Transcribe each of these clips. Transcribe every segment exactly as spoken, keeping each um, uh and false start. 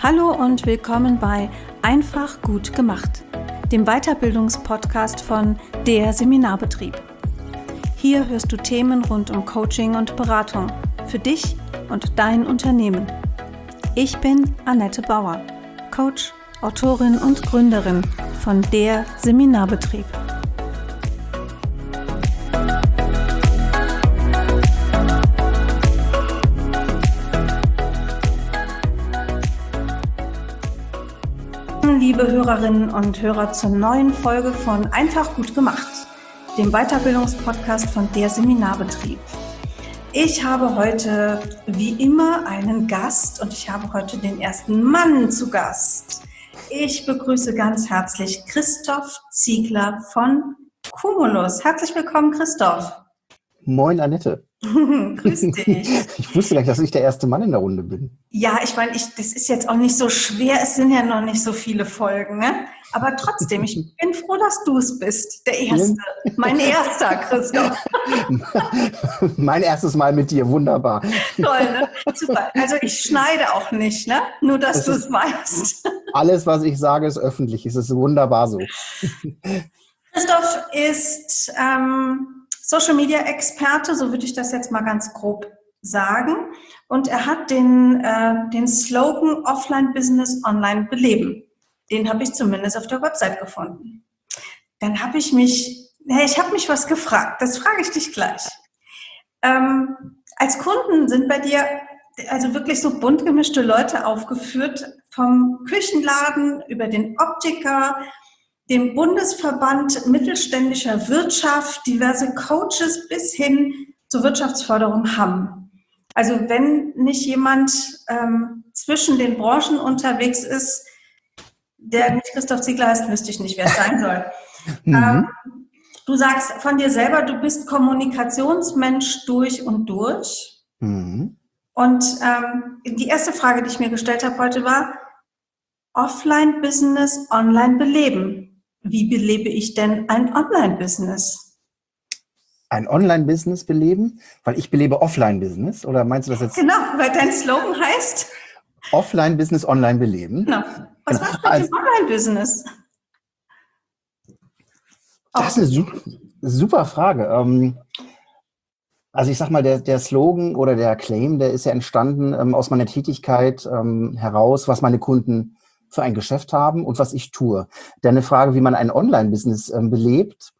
Hallo und willkommen bei Einfach gut gemacht, dem Weiterbildungspodcast von der Seminarbetrieb. Hier hörst du Themen rund um Coaching und Beratung für dich und dein Unternehmen. Ich bin Annette Bauer, Coach, Autorin und Gründerin von der Seminarbetrieb. Liebe Hörerinnen und Hörer zur neuen Folge von Einfach gut gemacht, dem Weiterbildungspodcast von der Seminarbetrieb. Ich habe heute wie immer einen Gast und ich habe heute den ersten Mann zu Gast. Ich begrüße ganz herzlich Christoph Ziegler von Cumulus. Herzlich willkommen, Christoph. Moin, Annette. Grüß dich. Ich wusste gar nicht, dass ich der erste Mann in der Runde bin. Ja, ich meine, ich, das ist jetzt auch nicht so schwer. Es sind ja noch nicht so viele Folgen, ne? Aber trotzdem, ich bin froh, dass du es bist. Der Erste. Mein Erster, Christoph. Mein erstes Mal mit dir, wunderbar. Toll, ne? Super. Also ich schneide auch nicht, ne? Nur, dass du es weißt. Alles, was ich sage, ist öffentlich. Es ist wunderbar so. Christoph ist ähm, Social-Media-Experte, so würde ich das jetzt mal ganz grob sagen. Und er hat den, äh, den Slogan Offline-Business online beleben. Den habe ich zumindest auf der Website gefunden. Dann habe ich mich, hey, ich habe mich was gefragt. Das frage ich dich gleich. Ähm, als Kunden sind bei dir also wirklich so bunt gemischte Leute aufgeführt, vom Küchenladen über den Optiker, dem Bundesverband mittelständischer Wirtschaft, diverse Coaches bis hin zur Wirtschaftsförderung haben. Also wenn nicht jemand ähm, zwischen den Branchen unterwegs ist, der nicht Christoph Ziegler heißt, wüsste ich nicht, wer es sein soll. mhm. ähm, du sagst von dir selber, du bist Kommunikationsmensch durch und durch. Mhm. Und ähm, die erste Frage, die ich mir gestellt habe heute war, Offline-Business online beleben. Wie belebe ich denn ein Online-Business? Ein Online-Business beleben? Weil ich belebe Offline-Business? Oder meinst du das jetzt? Genau, weil dein Slogan heißt Offline-Business online beleben. Genau. Was genau. machst du mit also, dem Online-Business? Das ist eine super, super Frage. Ähm, also ich sag mal, der, der Slogan oder der Claim, der ist ja entstanden ähm, aus meiner Tätigkeit ähm, heraus, was meine Kunden für ein Geschäft haben und was ich tue. Denn eine Frage, wie man ein Online-Business ähm, belebt,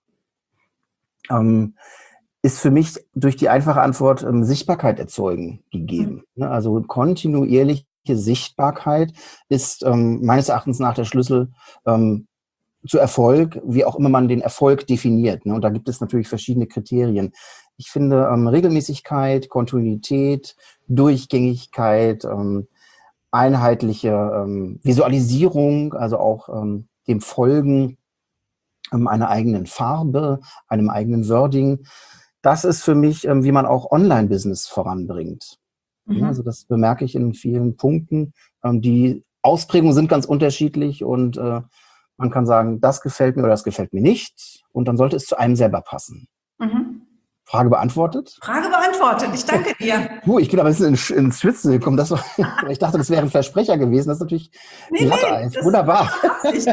ähm, ist für mich durch die einfache Antwort ähm, Sichtbarkeit erzeugen gegeben. Mhm. Also kontinuierliche Sichtbarkeit ist ähm, meines Erachtens nach der Schlüssel ähm, zu Erfolg, wie auch immer man den Erfolg definiert. Ne? Und da gibt es natürlich verschiedene Kriterien. Ich finde ähm, Regelmäßigkeit, Kontinuität, Durchgängigkeit, ähm, einheitliche ähm, Visualisierung, also auch ähm, dem Folgen ähm, einer eigenen Farbe, einem eigenen Wording. Das ist für mich, ähm, wie man auch Online-Business voranbringt. Mhm. Ja, also das bemerke ich in vielen Punkten. Ähm, die Ausprägungen sind ganz unterschiedlich und äh, man kann sagen, das gefällt mir oder das gefällt mir nicht. Und dann sollte es zu einem selber passen. Mhm. Frage beantwortet? Frage beantwortet. Ich danke dir. Uh, ich bin aber ein bisschen ins Schwitzen gekommen. Das war, ich dachte, das wäre ein Versprecher gewesen. Das ist natürlich nee, nee, das wunderbar. Ich,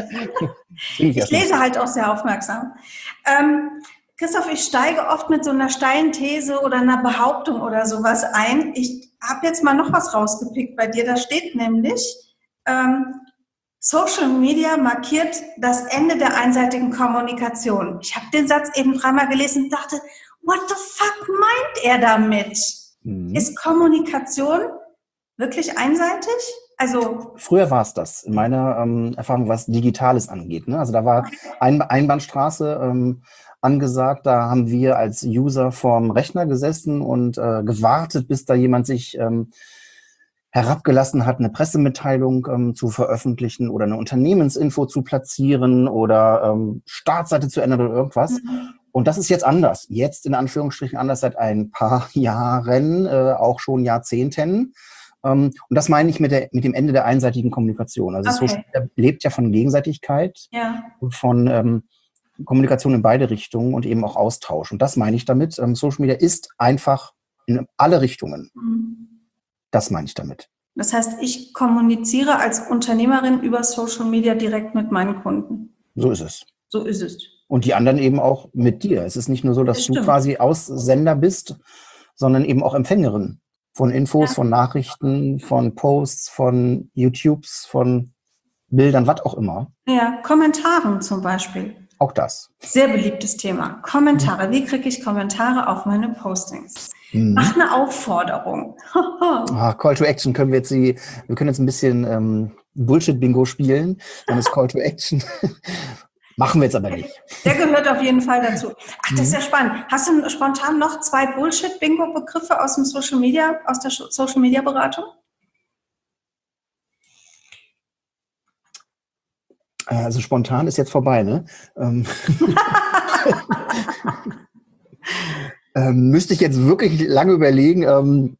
ich lese halt auch sehr aufmerksam. Ähm, Christoph, ich steige oft mit so einer steilen These oder einer Behauptung oder sowas ein. Ich habe jetzt mal noch was rausgepickt bei dir. Da steht nämlich, ähm, Social Media markiert das Ende der einseitigen Kommunikation. Ich habe den Satz eben dreimal gelesen und dachte, what the fuck meint er damit? Mhm. Ist Kommunikation wirklich einseitig? Also früher war es das, in meiner ähm, Erfahrung, was Digitales angeht. Ne? Also da war ein Einbahnstraße ähm, angesagt, da haben wir als User vorm Rechner gesessen und äh, gewartet, bis da jemand sich ähm, herabgelassen hat, eine Pressemitteilung ähm, zu veröffentlichen oder eine Unternehmensinfo zu platzieren oder ähm, Startseite zu ändern oder irgendwas. Mhm. Und das ist jetzt anders. Jetzt in Anführungsstrichen anders seit ein paar Jahren, äh, auch schon Jahrzehnten. Ähm, und das meine ich mit, der, mit dem Ende der einseitigen Kommunikation. Also okay. Social Media lebt ja von Gegenseitigkeit ja. und von ähm, Kommunikation in beide Richtungen und eben auch Austausch. Und das meine ich damit. Ähm, Social Media ist einfach in alle Richtungen. Mhm. Das meine ich damit. Das heißt, ich kommuniziere als Unternehmerin über Social Media direkt mit meinen Kunden. So ist es. So ist es. Und die anderen eben auch mit dir. Es ist nicht nur so, dass Das du stimmt. quasi Aussender bist, sondern eben auch Empfängerin von Infos, Ja. von Nachrichten, von Posts, von YouTubes, von Bildern, was auch immer. Ja, Kommentaren zum Beispiel. Auch das. Sehr beliebtes Thema. Kommentare. Wie kriege ich Kommentare auf meine Postings? Mhm. Mach eine Aufforderung. Ah, Call to Action können wir jetzt die, wir können jetzt ein bisschen ähm, Bullshit-Bingo spielen. Dann ist Call to Action. Machen wir jetzt aber nicht. Der gehört auf jeden Fall dazu. Ach, das ist ja spannend. Hast du spontan noch zwei Bullshit-Bingo-Begriffe aus dem Social Media, aus der Social Media Beratung? Also spontan ist jetzt vorbei, ne? Ähm, ähm, müsste ich jetzt wirklich lange überlegen. Ähm,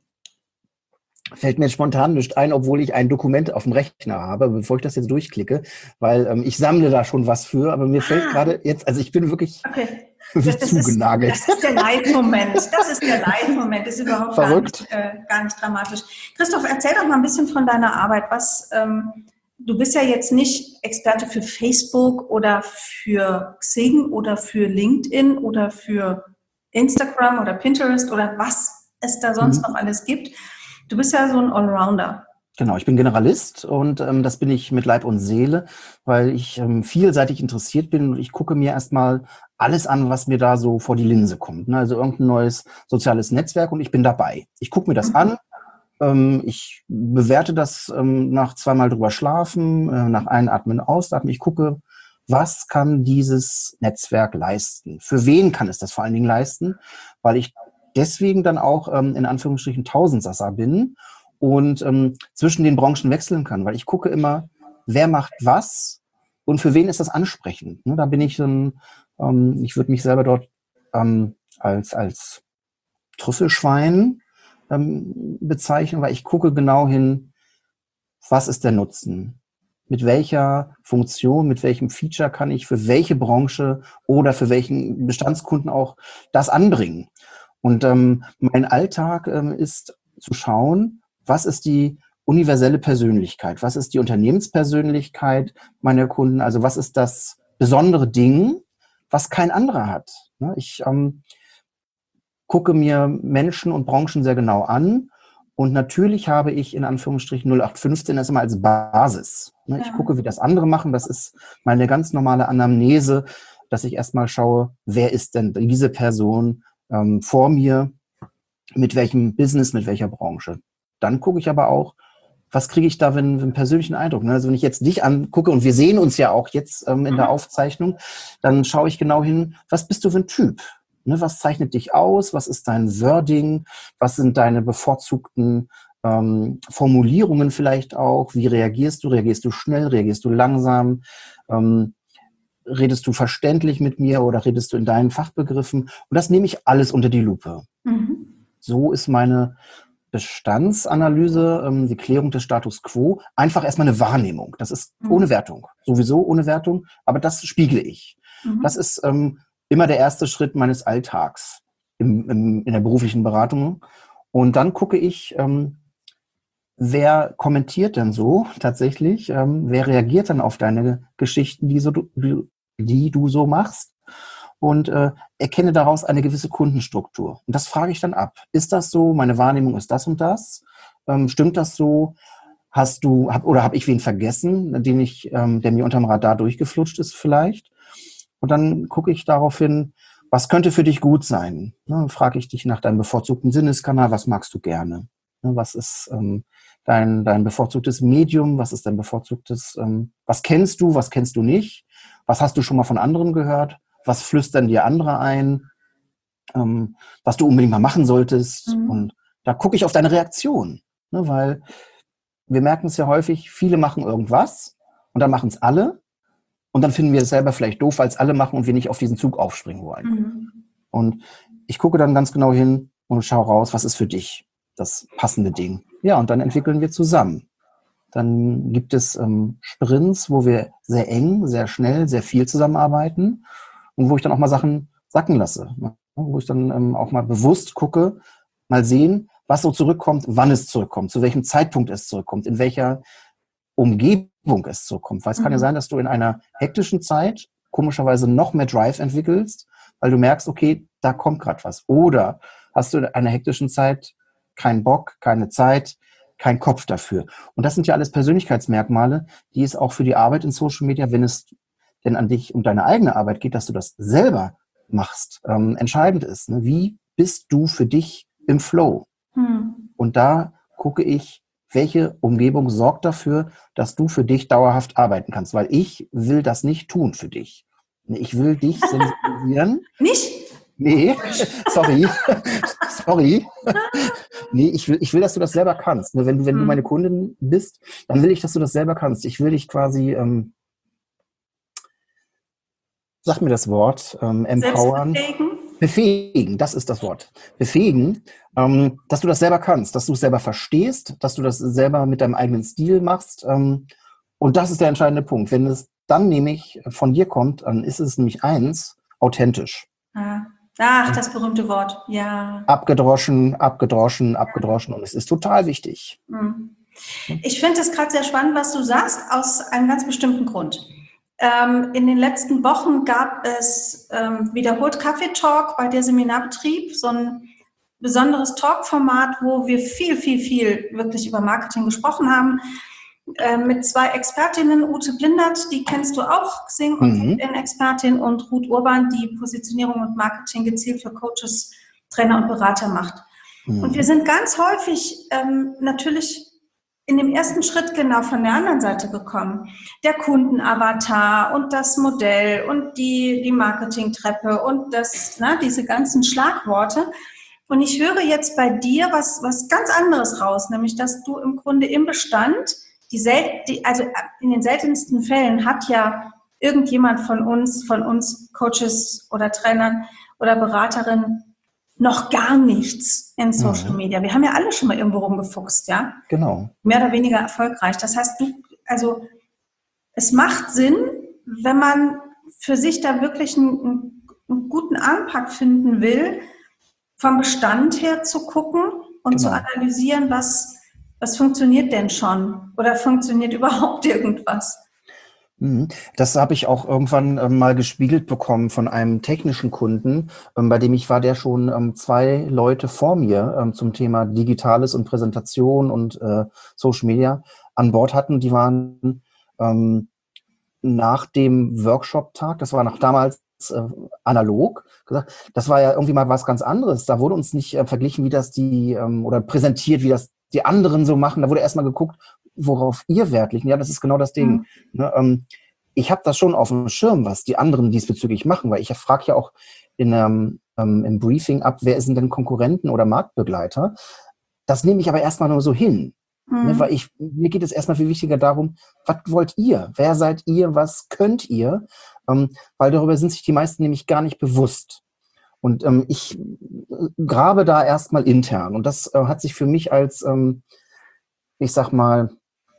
fällt mir jetzt spontan nicht ein, obwohl ich ein Dokument auf dem Rechner habe, bevor ich das jetzt durchklicke, weil ähm, ich sammle da schon was für, aber mir fällt Ah. gerade jetzt, also ich bin wirklich Okay. wirklich Das zugenagelt. Ist, das ist der Live-Moment. Das ist der Live-Moment. Das ist überhaupt gar Verrückt. nicht, äh, gar nicht dramatisch. Christoph, erzähl doch mal ein bisschen von deiner Arbeit. Was, ähm, du bist ja jetzt nicht Experte für Facebook oder für Xing oder für LinkedIn oder für Instagram oder Pinterest oder was es da sonst Mhm. noch alles gibt. Du bist ja so ein Allrounder. Genau, ich bin Generalist und ähm, das bin ich mit Leib und Seele, weil ich ähm, vielseitig interessiert bin und ich gucke mir erstmal alles an, was mir da so vor die Linse kommt. Ne? Also irgendein neues soziales Netzwerk und ich bin dabei. Ich gucke mir das Mhm. an, ähm, ich bewerte das ähm, nach zweimal drüber schlafen, äh, nach Einatmen, Ausatmen. Ich gucke, was kann dieses Netzwerk leisten? Für wen kann es das vor allen Dingen leisten? Weil ich deswegen dann auch ähm, in Anführungsstrichen Tausendsasser bin und ähm, zwischen den Branchen wechseln kann, weil ich gucke immer, wer macht was und für wen ist das ansprechend. Ne, da bin ich so ein, ähm, ich würde mich selber dort ähm, als, als Trüffelschwein ähm, bezeichnen, weil ich gucke genau hin, was ist der Nutzen? Mit welcher Funktion, mit welchem Feature kann ich für welche Branche oder für welchen Bestandskunden auch das anbringen? Und ähm, mein Alltag ähm, ist zu schauen, was ist die universelle Persönlichkeit? Was ist die Unternehmenspersönlichkeit meiner Kunden? Also was ist das besondere Ding, was kein anderer hat? Ne? Ich ähm, gucke mir Menschen und Branchen sehr genau an. Und natürlich habe ich in Anführungsstrichen null acht fünfzehn das immer als Basis. Ne? Ich Ja. gucke, wie das andere machen. Das ist meine ganz normale Anamnese, dass ich erstmal schaue, wer ist denn diese Person ähm, vor mir, mit welchem Business, mit welcher Branche. Dann gucke ich aber auch, was kriege ich da für einen, für einen persönlichen Eindruck. Ne? Also wenn ich jetzt dich angucke, und wir sehen uns ja auch jetzt ähm, in der Aufzeichnung, dann schaue ich genau hin, was bist du für ein Typ? Ne, was zeichnet dich aus? Was ist dein Wording? Was sind deine bevorzugten ähm, Formulierungen vielleicht auch? Wie reagierst du? Reagierst du schnell? Reagierst du langsam? Ähm, redest du verständlich mit mir oder redest du in deinen Fachbegriffen? Und das nehme ich alles unter die Lupe. Mhm. So ist meine Bestandsanalyse, ähm, die Klärung des Status Quo, einfach erstmal eine Wahrnehmung. Das ist Mhm. ohne Wertung. Sowieso ohne Wertung, aber das spiegle ich. Mhm. Das ist ähm, immer der erste Schritt meines Alltags im, im, in der beruflichen Beratung. Und dann gucke ich, ähm, wer kommentiert denn so tatsächlich? Ähm, wer reagiert dann auf deine Geschichten, die, so, die, die du so machst? Und äh, erkenne daraus eine gewisse Kundenstruktur. Und das frage ich dann ab. Ist das so? Meine Wahrnehmung ist das und das? Ähm, stimmt das so? Hast du, hab, oder habe ich wen vergessen, den ich, ähm, der mir unterm Radar durchgeflutscht ist vielleicht? Und dann gucke ich darauf hin, was könnte für dich gut sein? Ne, frage ich dich nach deinem bevorzugten Sinneskanal, was magst du gerne? Ne, was ist ähm, dein, dein bevorzugtes Medium? Was ist dein bevorzugtes, ähm, was kennst du, was kennst du nicht? Was hast du schon mal von anderen gehört? Was flüstern dir andere ein? Ähm, was du unbedingt mal machen solltest? Mhm. Und da gucke ich auf deine Reaktion. Ne, weil wir merken es ja häufig, viele machen irgendwas und dann machen es alle. Und dann finden wir es selber vielleicht doof, weil es alle machen und wir nicht auf diesen Zug aufspringen wollen. Mhm. Und ich gucke dann ganz genau hin und schaue raus, was ist für dich das passende Ding. Ja, und dann entwickeln wir zusammen. Dann gibt es ähm, Sprints, wo wir sehr eng, sehr schnell, sehr viel zusammenarbeiten und wo ich dann auch mal Sachen sacken lasse. Ne? Wo ich dann ähm, auch mal bewusst gucke, mal sehen, was so zurückkommt, wann es zurückkommt, zu welchem Zeitpunkt es zurückkommt, in welcher Umgebung es zurückkommt. Weil es mhm. kann ja sein, dass du in einer hektischen Zeit komischerweise noch mehr Drive entwickelst, weil du merkst, okay, da kommt gerade was. Oder hast du in einer hektischen Zeit keinen Bock, keine Zeit, keinen Kopf dafür. Und das sind ja alles Persönlichkeitsmerkmale, die es auch für die Arbeit in Social Media, wenn es denn an dich und deine eigene Arbeit geht, dass du das selber machst, ähm, entscheidend ist. Ne? Wie bist du für dich im Flow? Hm. Und da gucke ich, welche Umgebung sorgt dafür, dass du für dich dauerhaft arbeiten kannst. Weil ich will das nicht tun für dich. Ich will dich sensibilisieren. Nicht? Nee, sorry. sorry. Nee, ich will, ich will, dass du das selber kannst. Wenn du, wenn hm. du meine Kundin bist, dann will ich, dass du das selber kannst. Ich will dich quasi, ähm, sag mir das Wort, ähm, empowern. Befähigen, das ist das Wort. Befähigen, ähm, dass du das selber kannst, dass du es selber verstehst, dass du das selber mit deinem eigenen Stil machst. Ähm, und das ist der entscheidende Punkt. Wenn es dann nämlich von dir kommt, dann ist es nämlich eins, authentisch. Ah. Ach, das berühmte Wort, ja. Abgedroschen, abgedroschen, abgedroschen. Und es ist total wichtig. Ich finde es gerade sehr spannend, was du sagst, aus einem ganz bestimmten Grund. Ähm, in den letzten Wochen gab es ähm, wiederholt Kaffee-Talk bei der Seminarbetrieb, so ein besonderes Talk-Format, wo wir viel, viel, viel wirklich über Marketing gesprochen haben, äh, mit zwei Expertinnen, Ute Blindert, die kennst du auch, Xing- und Mhm. LinkedIn-Expertin, und Ruth Urban, die Positionierung und Marketing gezielt für Coaches, Trainer und Berater macht. Mhm. Und wir sind ganz häufig ähm, natürlich in dem ersten Schritt genau von der anderen Seite gekommen. Der Kundenavatar und das Modell und die, die Marketingtreppe und das, ne, diese ganzen Schlagworte. Und ich höre jetzt bei dir was, was ganz anderes raus, nämlich, dass du im Grunde im Bestand, die, sel- die also in den seltensten Fällen hat ja irgendjemand von uns, von uns Coaches oder Trainern oder Beraterinnen noch gar nichts in Social Media. Wir haben ja alle schon mal irgendwo rumgefuchst, ja? Genau. Mehr oder weniger erfolgreich. Das heißt, du, also es macht Sinn, wenn man für sich da wirklich einen, einen guten Anpack finden will, vom Bestand her zu gucken und Genau. zu analysieren, was, was funktioniert denn schon oder funktioniert überhaupt irgendwas. Das habe ich auch irgendwann ähm, mal gespiegelt bekommen von einem technischen Kunden, ähm, bei dem ich war, der schon ähm, zwei Leute vor mir ähm, zum Thema Digitales und Präsentation und äh, Social Media an Bord hatten. Die waren ähm, nach dem Workshop-Tag, das war noch damals äh, analog, gesagt, das war ja irgendwie mal was ganz anderes. Da wurde uns nicht äh, verglichen, wie das die, ähm, oder präsentiert, wie das die anderen so machen. Da wurde erstmal geguckt, worauf ihr Wert legt. Ja, das ist genau das Ding. Mhm. Ne, ähm, ich habe das schon auf dem Schirm, was die anderen diesbezüglich machen, weil ich frage ja auch in, ähm, ähm, im Briefing ab, wer sind denn Konkurrenten oder Marktbegleiter. Das nehme ich aber erstmal nur so hin. Mhm. Ne, weil ich, mir geht es erstmal viel wichtiger darum, was wollt ihr? Wer seid ihr? Was könnt ihr? Ähm, weil darüber sind sich die meisten nämlich gar nicht bewusst. Und ähm, ich grabe da erstmal intern. Und das äh, hat sich für mich als, ähm, ich sag mal,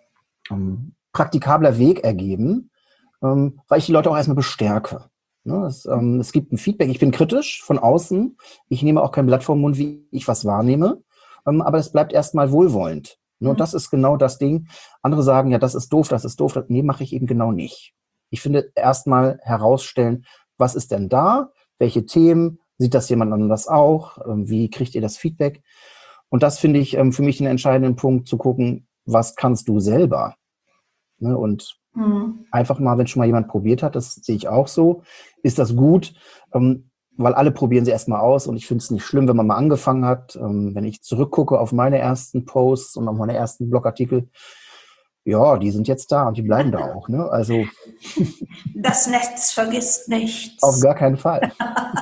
ähm, praktikabler Weg ergeben, ähm, weil ich die Leute auch erstmal bestärke. Ne, es, ähm, es gibt ein Feedback. Ich bin kritisch von außen. Ich nehme auch kein Blatt vor den Mund, wie ich was wahrnehme. Ähm, aber es bleibt erstmal wohlwollend. Ne, und das ist genau das Ding. Andere sagen, ja, das ist doof, das ist doof. Das, nee, mache ich eben genau nicht. Ich finde, erstmal herausstellen, was ist denn da? Welche Themen? Sieht das jemand anders auch? Ähm, wie kriegt ihr das Feedback? Und das finde ich ähm, für mich den entscheidenden Punkt, zu gucken, was kannst du selber? Ne, und mhm. einfach mal, wenn schon mal jemand probiert hat, das sehe ich auch so, ist das gut, ähm, weil alle probieren sie erstmal aus, und ich finde es nicht schlimm, wenn man mal angefangen hat. Ähm, wenn ich zurückgucke auf meine ersten Posts und auf meine ersten Blogartikel, ja, die sind jetzt da und die bleiben da auch. Ne? Also das Netz vergisst nichts. Auf gar keinen Fall.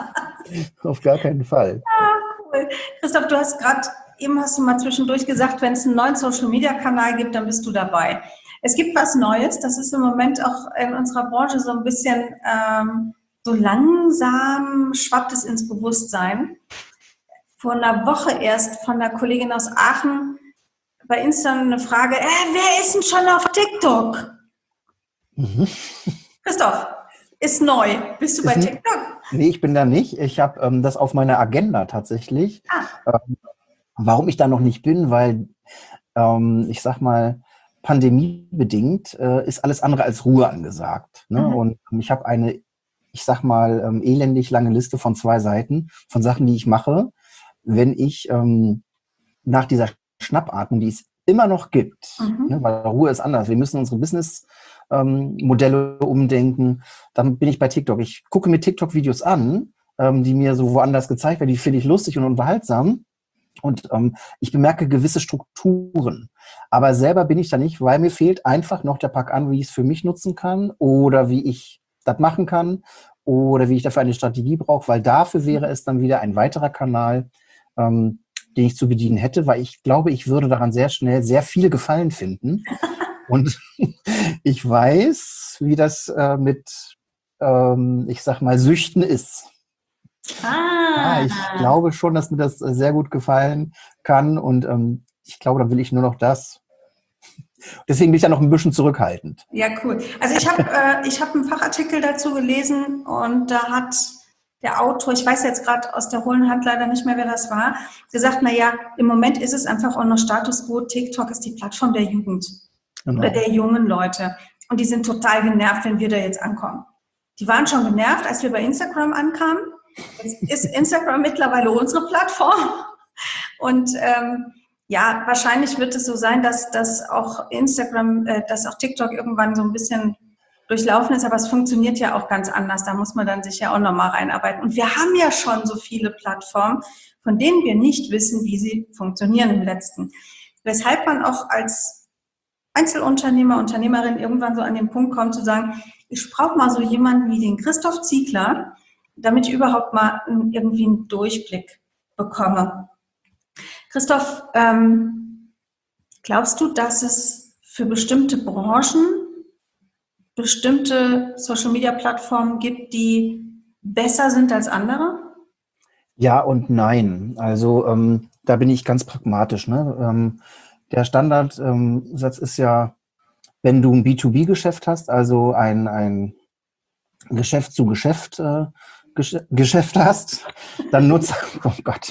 Auf gar keinen Fall. Ah, cool. Christoph, du hast gerade, eben hast du mal zwischendurch gesagt, wenn es einen neuen Social-Media-Kanal gibt, dann bist du dabei. Es gibt was Neues, das ist im Moment auch in unserer Branche so ein bisschen ähm, so langsam schwappt es ins Bewusstsein. Vor einer Woche erst von einer Kollegin aus Aachen bei Insta eine Frage, äh, wer ist denn schon auf TikTok? Mhm. Christoph, ist neu. Bist du ist bei TikTok? Nee, ich bin da nicht. Ich habe ähm, das auf meiner Agenda tatsächlich. Ah. Ähm, Warum ich da noch nicht bin, weil ähm, ich sag mal, pandemiebedingt äh, ist alles andere als Ruhe angesagt. Ne? Mhm. Und ich habe eine, ich sag mal, ähm, elendig lange Liste von zwei Seiten von Sachen, die ich mache, wenn ich ähm, nach dieser Schnappatmung, die es immer noch gibt, ne? Mhm. Weil Ruhe ist anders. Wir müssen unsere Business-Modelle ähm, umdenken. Dann bin ich bei TikTok. Ich gucke mir TikTok-Videos an, ähm, die mir so woanders gezeigt werden. Die finde ich lustig und unterhaltsam. Und ähm, ich bemerke gewisse Strukturen. Aber selber bin ich da nicht, weil mir fehlt einfach noch der Pack an, wie ich es für mich nutzen kann oder wie ich das machen kann oder wie ich dafür eine Strategie brauche, weil dafür wäre es dann wieder ein weiterer Kanal, ähm, den ich zu bedienen hätte, weil ich glaube, ich würde daran sehr schnell sehr viel Gefallen finden. Und ich weiß, wie das äh, mit, ähm, ich sag mal, Süchten ist. Ja, ich Ah, glaube schon, dass mir das äh, sehr gut gefallen kann und ähm, ich glaube, dann will ich nur noch das. Deswegen bin ich ja noch ein bisschen zurückhaltend. ja, cool. Also ich habe äh, ich hab einen Fachartikel dazu gelesen und da hat der Autor, ich weiß jetzt gerade aus der hohlen Hand leider nicht mehr, wer das war, gesagt, na ja, im Moment ist es einfach auch noch Status quo. TikTok ist die Plattform der Jugend oder Genau. der jungen Leute. Und die sind total genervt, wenn wir da jetzt ankommen. Die waren schon genervt, als wir bei Instagram ankamen. Jetzt ist Instagram mittlerweile unsere Plattform. Und ähm, ja, wahrscheinlich wird es so sein, dass, dass auch Instagram, äh, dass auch TikTok irgendwann so ein bisschen durchlaufen ist, aber es funktioniert ja auch ganz anders. Da muss man dann sich ja auch nochmal reinarbeiten. Und wir haben ja schon so viele Plattformen, von denen wir nicht wissen, wie sie funktionieren im letzten. Weshalb man auch als Einzelunternehmer, Unternehmerin irgendwann so an den Punkt kommt zu sagen, ich brauche mal so jemanden wie den Christoph Ziegler, damit ich überhaupt mal irgendwie einen Durchblick bekomme. Christoph, ähm, glaubst du, dass es für bestimmte Branchen bestimmte Social-Media-Plattformen gibt, die besser sind als andere? Ja und nein. Also ähm, da bin ich ganz pragmatisch. Ne? Ähm, der Standardsatz ähm, Satz ist ja, wenn du ein B zwei B-Geschäft hast, also ein, ein Geschäft zu Geschäft äh, Gesch Geschäft hast, dann nutze, oh Gott,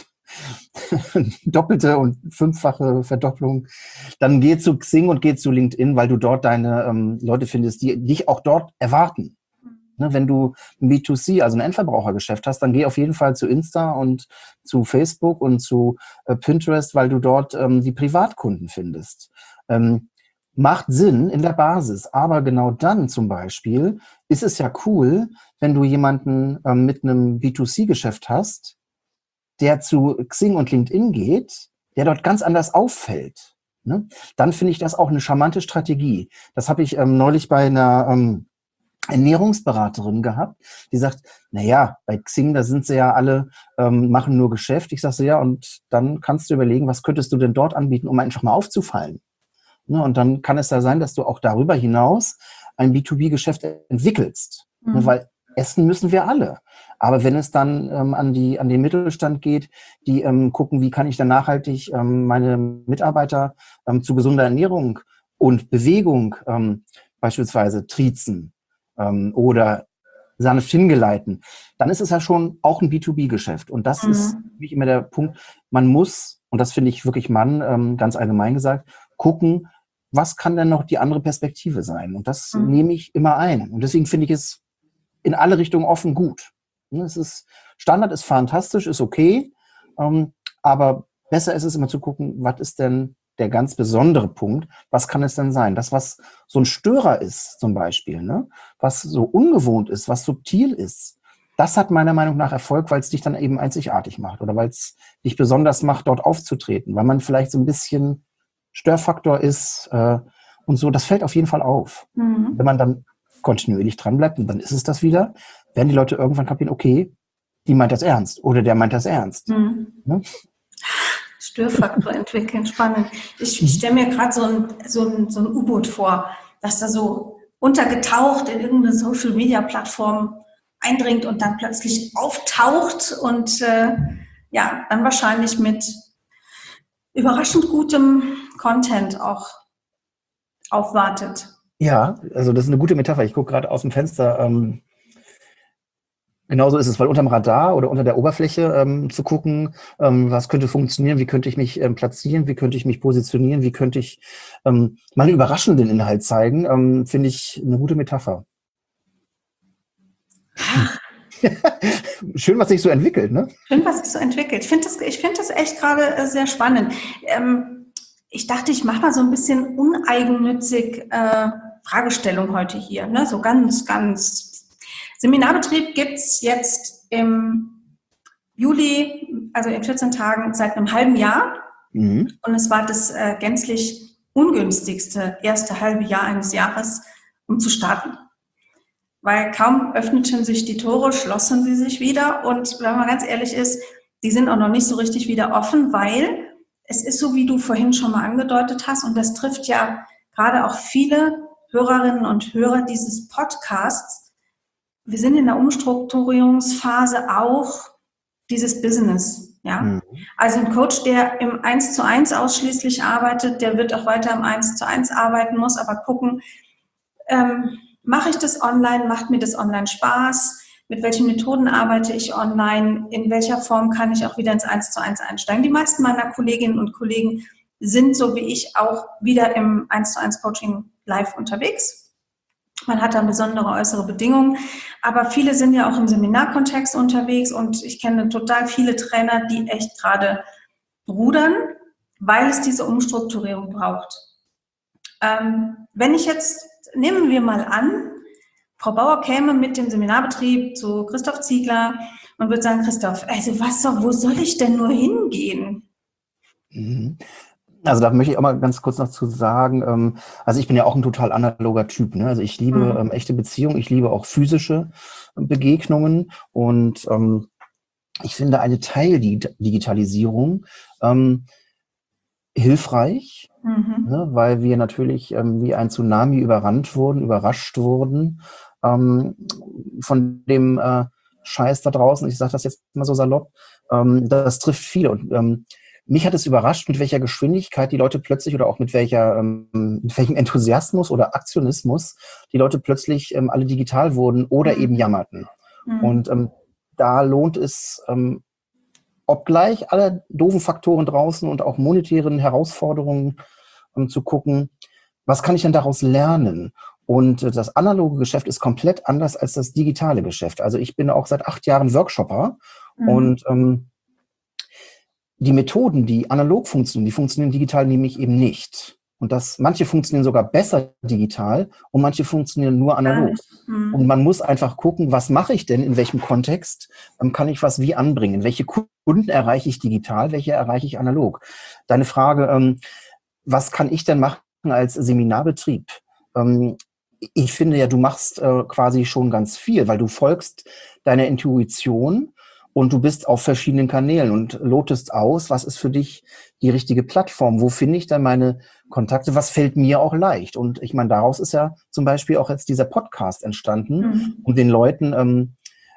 doppelte und fünffache Verdopplung, dann geh zu Xing und geh zu LinkedIn, weil du dort deine ähm, Leute findest, die dich auch dort erwarten. Ne, wenn du ein B zwei C, also ein Endverbrauchergeschäft hast, dann geh auf jeden Fall zu Insta und zu Facebook und zu äh, Pinterest, weil du dort ähm, die Privatkunden findest. Ähm, macht Sinn in der Basis, aber genau dann zum Beispiel ist es ja cool, wenn du jemanden ähm, mit einem B zwei C-Geschäft hast, der zu Xing und LinkedIn geht, der dort ganz anders auffällt. Ne? Dann finde ich das auch eine charmante Strategie. Das habe ich ähm, neulich bei einer ähm, Ernährungsberaterin gehabt, die sagt, na ja, bei Xing, da sind sie ja alle, ähm, machen nur Geschäft. Ich sage so, ja, und dann kannst du überlegen, was könntest du denn dort anbieten, um einfach mal aufzufallen. Ne? Und dann kann es ja sein, dass du auch darüber hinaus ein B zwei B-Geschäft entwickelst. Ne? Mhm. Weil essen müssen wir alle. Aber wenn es dann ähm, an, die, an den Mittelstand geht, die ähm, gucken, wie kann ich dann nachhaltig ähm, meine Mitarbeiter ähm, zu gesunder Ernährung und Bewegung ähm, beispielsweise triezen, ähm, oder sanft hingeleiten, dann ist es ja schon auch ein B zwei B-Geschäft. Und das ist Mhm. für mich immer der Punkt, man muss, und das finde ich wirklich Mann, ähm, ganz allgemein gesagt, gucken, was kann denn noch die andere Perspektive sein? Und das Mhm. nehme ich immer ein. Und deswegen finde ich es in alle Richtungen offen gut. Es ist, Standard ist fantastisch, ist okay, ähm, aber besser ist es immer zu gucken, was ist denn der ganz besondere Punkt, was kann es denn sein? Das, was so ein Störer ist zum Beispiel, ne? Was so ungewohnt ist, was subtil ist, das hat meiner Meinung nach Erfolg, weil es dich dann eben einzigartig macht oder weil es dich besonders macht, dort aufzutreten, weil man vielleicht so ein bisschen Störfaktor ist äh, und so, das fällt auf jeden Fall auf. Wenn Mhm. man dann kontinuierlich dran bleibt und dann ist es das wieder, werden die Leute irgendwann kapieren, okay, die meint das ernst oder der meint das ernst. Mhm. Ne? Störfaktor entwickeln, spannend. Ich, ich Mhm. stelle mir gerade so ein, so ein, so ein U-Boot vor, das da so untergetaucht in irgendeine Social-Media-Plattform eindringt und dann plötzlich auftaucht und äh, ja, dann wahrscheinlich mit überraschend gutem Content auch aufwartet. Ja, also das ist eine gute Metapher. Ich gucke gerade aus dem Fenster. Ähm, Genauso ist es, weil unterm Radar oder unter der Oberfläche ähm, zu gucken, ähm, was könnte funktionieren, wie könnte ich mich ähm, platzieren, wie könnte ich mich positionieren, wie könnte ich ähm, mal einen überraschenden Inhalt zeigen, ähm, finde ich eine gute Metapher. Schön, was sich so entwickelt, ne? Schön, was sich so entwickelt. Ich finde das, ich finde das echt gerade äh, sehr spannend. Ähm, ich dachte, ich mache mal so ein bisschen uneigennützig äh, Fragestellung heute hier, ne? So ganz, ganz. Seminarbetrieb gibt's jetzt im Juli, also in vierzehn Tagen, seit einem halben Jahr. Mhm. Und es war das äh, gänzlich ungünstigste erste halbe Jahr eines Jahres, um zu starten. Weil kaum öffneten sich die Tore, schlossen sie sich wieder. Und wenn man ganz ehrlich ist, die sind auch noch nicht so richtig wieder offen, weil es ist so, wie du vorhin schon mal angedeutet hast, und das trifft ja gerade auch viele Hörerinnen und Hörer dieses Podcasts. Wir sind in der Umstrukturierungsphase auch dieses Business. Ja? Mhm. Also ein Coach, der im eins zu eins ausschließlich arbeitet, der wird auch weiter im eins zu eins arbeiten, muss aber gucken, ähm, mache ich das online, macht mir das online Spaß, mit welchen Methoden arbeite ich online, in welcher Form kann ich auch wieder ins eins zu eins einsteigen. Die meisten meiner Kolleginnen und Kollegen sind, so wie ich, auch wieder im eins zu eins Coaching live unterwegs. Man hat da besondere äußere Bedingungen, aber viele sind ja auch im Seminarkontext unterwegs und ich kenne total viele Trainer, die echt gerade rudern, weil es diese Umstrukturierung braucht. Ähm, wenn ich jetzt, nehmen wir mal an, Frau Bauer käme mit dem Seminarbetrieb zu Christoph Ziegler und würde sagen, Christoph, also was soll, wo soll ich denn nur hingehen? Mhm. Also da möchte ich auch mal ganz kurz noch zu sagen, ähm, also ich bin ja auch ein total analoger Typ, ne? Also ich liebe Mhm. ähm, echte Beziehungen, ich liebe auch physische Begegnungen und ähm, ich finde eine Teildigitalisierung ähm, hilfreich, Mhm. ne? Weil wir natürlich ähm, wie ein Tsunami überrannt wurden, überrascht wurden ähm, von dem äh, Scheiß da draußen. Ich sage das jetzt mal so salopp. Ähm, das trifft viele und ähm, mich hat es überrascht, mit welcher Geschwindigkeit die Leute plötzlich oder auch mit welcher, ähm, mit welchem Enthusiasmus oder Aktionismus die Leute plötzlich ähm, alle digital wurden oder eben jammerten. Mhm. Und ähm, da lohnt es, ähm, obgleich alle doofen Faktoren draußen und auch monetären Herausforderungen, um zu gucken, was kann ich denn daraus lernen? Und äh, das analoge Geschäft ist komplett anders als das digitale Geschäft. Also ich bin auch seit acht Jahren Workshopper Mhm. und ähm, die Methoden, die analog funktionieren, die funktionieren digital nämlich eben nicht. Und das, manche funktionieren sogar besser digital und manche funktionieren nur Gar analog. nicht. Mhm. Und man muss einfach gucken, was mache ich denn, in welchem Kontext ähm, kann ich was wie anbringen? Welche Kunden erreiche ich digital, welche erreiche ich analog? Deine Frage, ähm, was kann ich denn machen als Seminarbetrieb? Ähm, ich finde ja, du machst äh, quasi schon ganz viel, weil du folgst deiner Intuition und du bist auf verschiedenen Kanälen und lotest aus, was ist für dich die richtige Plattform? Wo finde ich dann meine Kontakte? Was fällt mir auch leicht? Und ich meine, daraus ist ja zum Beispiel auch jetzt dieser Podcast entstanden, Mhm. um den Leuten, ähm,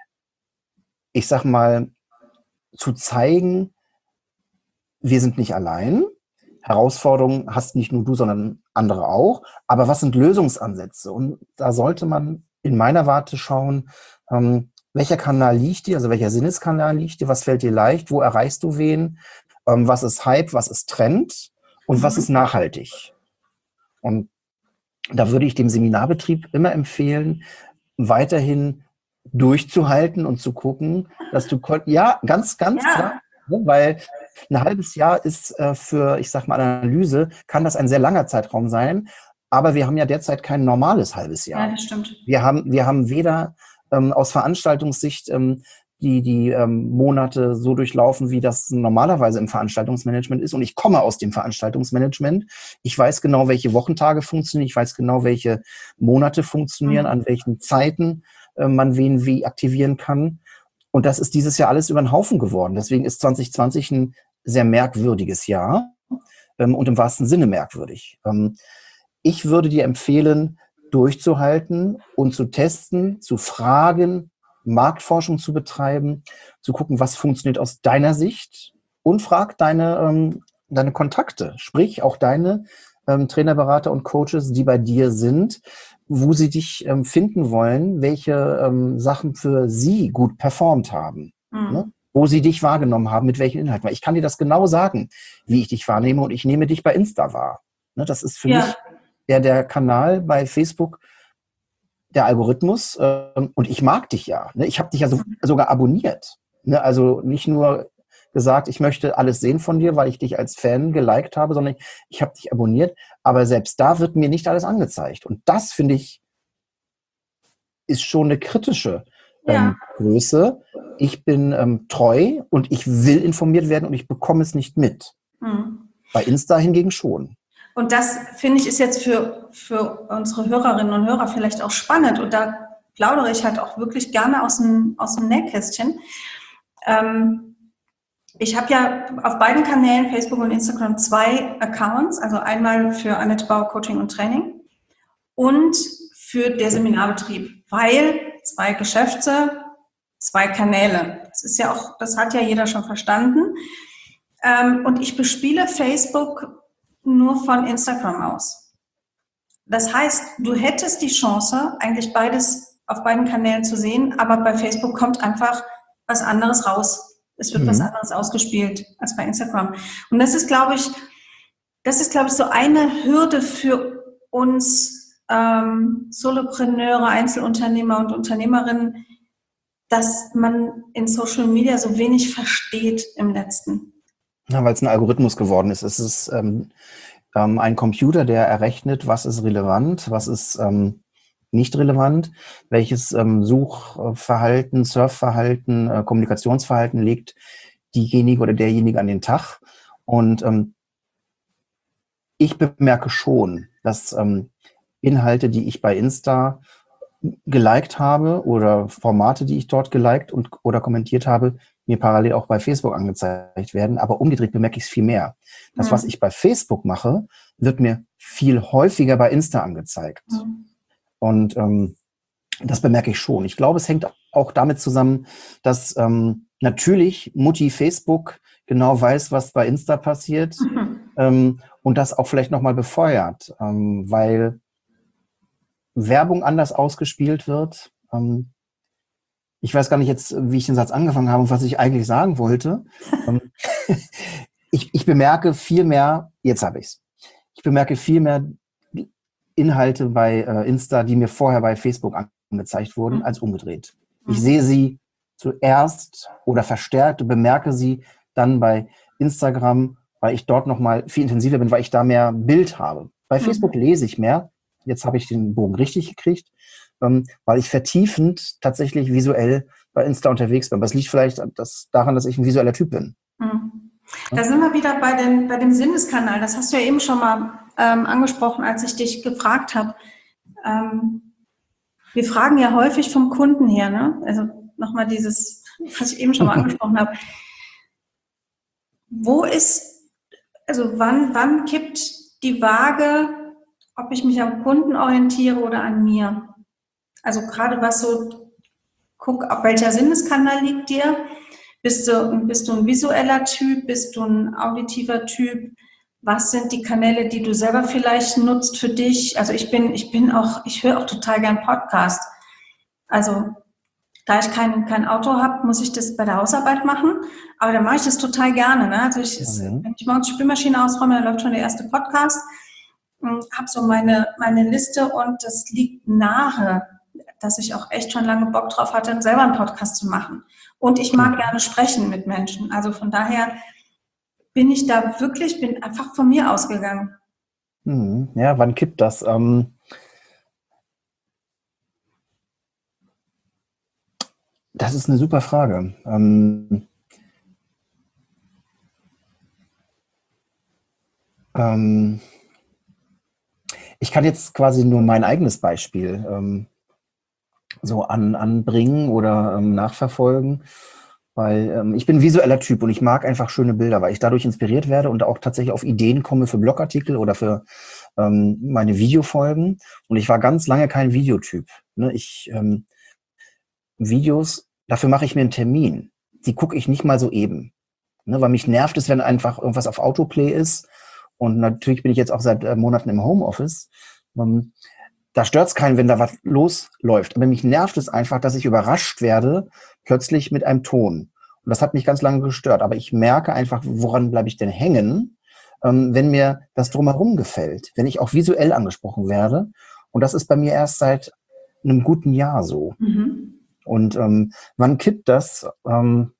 ich sag mal, zu zeigen, wir sind nicht allein. Herausforderungen hast nicht nur du, sondern andere auch. Aber was sind Lösungsansätze? Und da sollte man in meiner Warte schauen, ähm, welcher Kanal liegt dir, also welcher Sinneskanal liegt dir, was fällt dir leicht, wo erreichst du wen, ähm, was ist Hype, was ist Trend und was ist Mhm. nachhaltig. Und da würde ich dem Seminarbetrieb immer empfehlen, weiterhin durchzuhalten und zu gucken, dass du, kon- ja, ganz, ganz klar, Ja, ne, weil ein halbes Jahr ist äh, für, ich sag mal, Analyse, kann das ein sehr langer Zeitraum sein, aber wir haben ja derzeit kein normales halbes ja, Jahr. das stimmt. Wir haben, wir haben weder ähm, aus Veranstaltungssicht ähm, die, die ähm, Monate so durchlaufen, wie das normalerweise im Veranstaltungsmanagement ist. Und ich komme aus dem Veranstaltungsmanagement. Ich weiß genau, welche Wochentage funktionieren. Ich weiß genau, welche Monate funktionieren, Mhm. an welchen Zeiten äh, man wen wie aktivieren kann. Und das ist dieses Jahr alles über den Haufen geworden. Deswegen ist zwanzig zwanzig ein sehr merkwürdiges Jahr ähm, und im wahrsten Sinne merkwürdig. Ähm, ich würde dir empfehlen, durchzuhalten und zu testen, zu fragen, Marktforschung zu betreiben, zu gucken, was funktioniert aus deiner Sicht und frag deine, ähm, deine Kontakte, sprich auch deine ähm, Trainer, Berater und Coaches, die bei dir sind. wo sie dich ähm, finden wollen, welche ähm, Sachen für sie gut performt haben, mhm. ne? Wo sie dich wahrgenommen haben, mit welchen Inhalten. Weil ich kann dir das genau sagen, wie ich dich wahrnehme, und ich nehme dich bei Insta wahr. Ne? Das ist für ja. mich der, der Kanal bei Facebook, der Algorithmus, ähm, und ich mag dich ja. Ne? Ich habe dich ja so, sogar abonniert. Ne? Also nicht nur gesagt, ich möchte alles sehen von dir, weil ich dich als Fan geliked habe, sondern ich, ich habe dich abonniert. Aber selbst da wird mir nicht alles angezeigt. Und das, finde ich, ist schon eine kritische ähm, ja. Größe. Ich bin ähm, treu und ich will informiert werden und ich bekomme es nicht mit. Mhm. Bei Insta hingegen schon. Und das, finde ich, ist jetzt für, für unsere Hörerinnen und Hörer vielleicht auch spannend. Und da plaudere ich halt auch wirklich gerne aus dem, aus dem Nähkästchen. Ähm, Ich habe ja auf beiden Kanälen, Facebook und Instagram, zwei Accounts, also einmal für Annette Bauer Coaching und Training und für der Seminarbetrieb, weil zwei Geschäfte, zwei Kanäle. Das ist ja auch, das hat ja jeder schon verstanden. Und ich bespiele Facebook nur von Instagram aus. Das heißt, du hättest die Chance, eigentlich beides auf beiden Kanälen zu sehen, aber bei Facebook kommt einfach was anderes raus. Es wird mhm. was anderes ausgespielt als bei Instagram. Und das ist, glaube ich, das ist, glaube ich, so eine Hürde für uns ähm, Solopreneure, Einzelunternehmer und Unternehmerinnen, dass man in Social Media so wenig versteht im Letzten. Ja, weil es ein Algorithmus geworden ist. Es ist ähm, ähm, ein Computer, der errechnet, was ist relevant, was ist ähm, nicht relevant, welches ähm, Suchverhalten, Surfverhalten, äh, Kommunikationsverhalten legt diejenige oder derjenige an den Tag. Und ähm, ich bemerke schon, dass ähm, Inhalte, die ich bei Insta geliked habe oder Formate, die ich dort geliked und oder kommentiert habe, mir parallel auch bei Facebook angezeigt werden. Aber umgedreht bemerke ich es viel mehr. Das, mhm. was ich bei Facebook mache, wird mir viel häufiger bei Insta angezeigt. Mhm. Und ähm, das bemerke ich schon. Ich glaube, es hängt auch damit zusammen, dass ähm, natürlich Mutti Facebook genau weiß, was bei Insta passiert, mhm. ähm, und das auch vielleicht nochmal befeuert, ähm, weil Werbung anders ausgespielt wird. Ähm, ich weiß gar nicht jetzt, wie ich den Satz angefangen habe und was ich eigentlich sagen wollte. ähm, ich, ich bemerke viel mehr, jetzt habe ich es, ich bemerke viel mehr Inhalte bei äh, Insta, die mir vorher bei Facebook angezeigt wurden, mhm. als umgedreht. Mhm. Ich sehe sie zuerst oder verstärkt und bemerke sie dann bei Instagram, weil ich dort nochmal viel intensiver bin, weil ich da mehr Bild habe. Bei mhm. Facebook lese ich mehr. Jetzt habe ich den Bogen richtig gekriegt, ähm, weil ich vertiefend tatsächlich visuell bei Insta unterwegs bin. Aber es liegt vielleicht das, daran, dass ich ein visueller Typ bin. Mhm. Da sind wir wieder bei, den, bei dem Sinneskanal. Das hast du ja eben schon mal ähm, angesprochen, als ich dich gefragt habe. Ähm, wir fragen ja häufig vom Kunden her, ne? Also nochmal dieses, was ich eben schon mal angesprochen habe. Wo ist, also wann, wann kippt die Waage, ob ich mich am Kunden orientiere oder an mir? Also gerade was so, guck, auf welcher Sinneskanal liegt dir? Bist du, bist du ein visueller Typ? Bist du ein auditiver Typ? Was sind die Kanäle, die du selber vielleicht nutzt für dich? Also ich bin, ich bin auch, ich höre auch total gern Podcast. Also da ich kein, kein Auto habe, muss ich das bei der Hausarbeit machen. Aber dann mache ich das total gerne. Ne? Also ich, mhm. wenn ich morgens die Spülmaschine ausräume, dann läuft schon der erste Podcast. Habe so meine, meine Liste und das liegt nahe, dass ich auch echt schon lange Bock drauf hatte, selber einen Podcast zu machen. Und ich mag gerne sprechen mit Menschen. Also von daher bin ich da wirklich, bin einfach von mir ausgegangen. Ja, wann kippt das? Ähm, das ist eine super Frage. Ähm, ähm, ich kann jetzt quasi nur mein eigenes Beispiel ähm, so an, anbringen oder ähm, nachverfolgen, weil ähm, ich bin ein visueller Typ und ich mag einfach schöne Bilder, weil ich dadurch inspiriert werde und auch tatsächlich auf Ideen komme für Blogartikel oder für ähm, meine Videofolgen. Und ich war ganz lange kein Videotyp. Ne? Ich ähm, Videos, dafür mache ich mir einen Termin. Die gucke ich nicht mal so eben, ne? Weil mich nervt es, wenn einfach irgendwas auf Autoplay ist. Und natürlich bin ich jetzt auch seit äh, Monaten im Homeoffice. Ähm, da stört es keinen, wenn da was losläuft. Aber mich nervt es einfach, dass ich überrascht werde, plötzlich mit einem Ton. Und das hat mich ganz lange gestört. Aber ich merke einfach, woran bleibe ich denn hängen, ähm, wenn mir das Drumherum gefällt, wenn ich auch visuell angesprochen werde. Und das ist bei mir erst seit einem guten Jahr so. Mhm. Und ähm, wann kippt das? Ähm,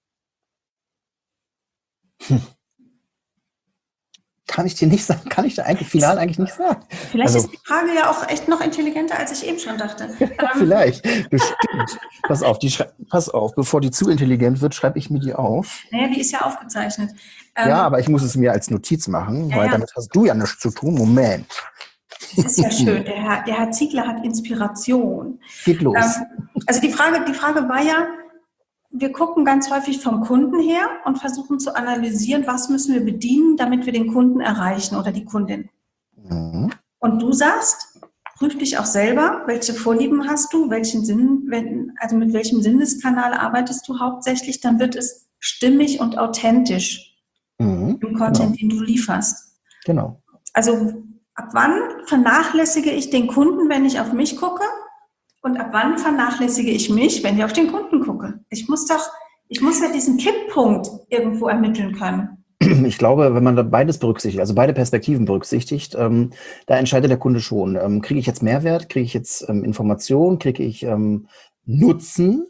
hm. Kann ich dir nicht sagen, kann ich da eigentlich final eigentlich nicht sagen. Vielleicht Also, ist die Frage ja auch echt noch intelligenter, als ich eben schon dachte. ja, vielleicht, bestimmt. Pass auf, die schrei- pass auf, bevor die zu intelligent wird, schreibe ich mir die auf. Naja, die ist ja aufgezeichnet. Ja, Ähm, aber ich muss es mir als Notiz machen, ja, weil ja, damit hast du ja nichts zu tun. Moment, das ist ja schön. Der Herr, der Herr Ziegler hat Inspiration. geht los. Ähm, also die Frage, die Frage war ja, wir gucken ganz häufig vom Kunden her und versuchen zu analysieren, was müssen wir bedienen, damit wir den Kunden erreichen oder die Kundin. Mhm. Und du sagst, prüf dich auch selber, welche Vorlieben hast du, welchen Sinn, wenn, also mit welchem Sinneskanal arbeitest du hauptsächlich, dann wird es stimmig und authentisch Mhm. im Content, den du lieferst. Genau. Also ab wann vernachlässige ich den Kunden, wenn ich auf mich gucke? Und ab wann vernachlässige ich mich, wenn ich auf den Kunden gucke? Ich muss doch, ich muss ja diesen Kipppunkt irgendwo ermitteln können. Ich glaube, wenn man da beides berücksichtigt, also beide Perspektiven berücksichtigt, ähm, da entscheidet der Kunde schon, ähm, kriege ich jetzt Mehrwert, kriege ich jetzt ähm, Information, kriege ich ähm, Nutzen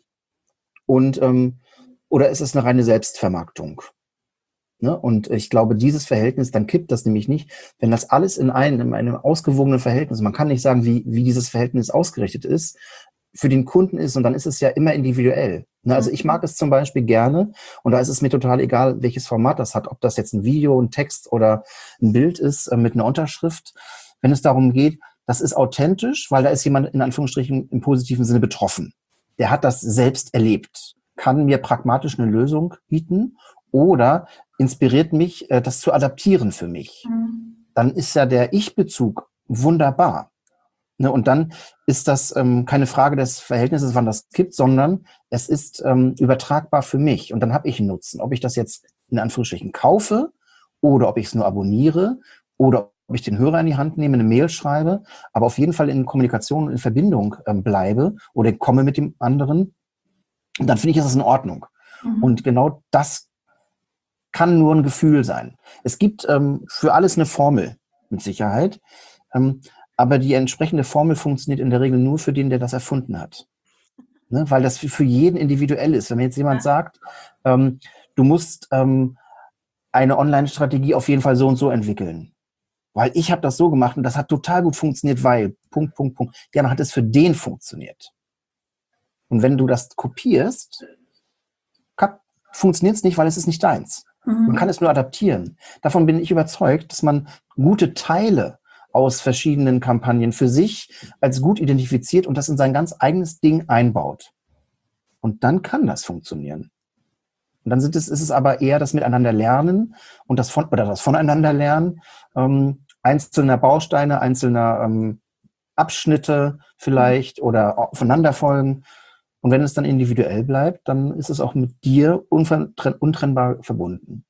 und ähm, oder ist es eine reine Selbstvermarktung? Ne? Und ich glaube, dieses Verhältnis, dann kippt das nämlich nicht, wenn das alles in einem, in einem ausgewogenen Verhältnis, man kann nicht sagen, wie, wie dieses Verhältnis ausgerichtet ist, für den Kunden ist, und dann ist es ja immer individuell. Ne? Also ich mag es zum Beispiel gerne, und da ist es mir total egal, welches Format das hat, ob das jetzt ein Video, ein Text oder ein Bild ist äh, mit einer Unterschrift, wenn es darum geht, das ist authentisch, weil da ist jemand in Anführungsstrichen im positiven Sinne betroffen. Der hat das selbst erlebt, kann mir pragmatisch eine Lösung bieten oder inspiriert mich, äh, das zu adaptieren für mich. Mhm. Dann ist ja der Ich-Bezug wunderbar. Ne? Und dann ist das ähm, keine Frage des Verhältnisses, wann das kippt, sondern es ist ähm, übertragbar für mich. Und dann habe ich einen Nutzen. Ob ich das jetzt in Anführungsstrichen kaufe oder ob ich es nur abonniere oder ob ich den Hörer in die Hand nehme, eine Mail schreibe, aber auf jeden Fall in Kommunikation und in Verbindung ähm, bleibe oder komme mit dem anderen, dann finde ich, ist das in Ordnung. Mhm. Und genau das kann nur ein Gefühl sein. Es gibt ähm, für alles eine Formel, mit Sicherheit, ähm, aber die entsprechende Formel funktioniert in der Regel nur für den, der das erfunden hat. Ne? Weil das für, für jeden individuell ist. Wenn mir jetzt jemand sagt, ähm, du musst ähm, eine Online-Strategie auf jeden Fall so und so entwickeln, weil ich habe das so gemacht und das hat total gut funktioniert, weil, Punkt, Punkt, Punkt. Ja, dann hat es für den funktioniert. Und wenn du das kopierst, funktioniert es nicht, weil es ist nicht deins. Man kann es nur adaptieren. Davon bin ich überzeugt, dass man gute Teile aus verschiedenen Kampagnen für sich als gut identifiziert und das in sein ganz eigenes Ding einbaut. Und dann kann das funktionieren. Und dann sind es, ist es aber eher das Miteinander-Lernen und das von, oder das Voneinander-Lernen, ähm, einzelner Bausteine, einzelner ähm, Abschnitte vielleicht oder aufeinanderfolgen. Und wenn es dann individuell bleibt, dann ist es auch mit dir untrennbar verbunden.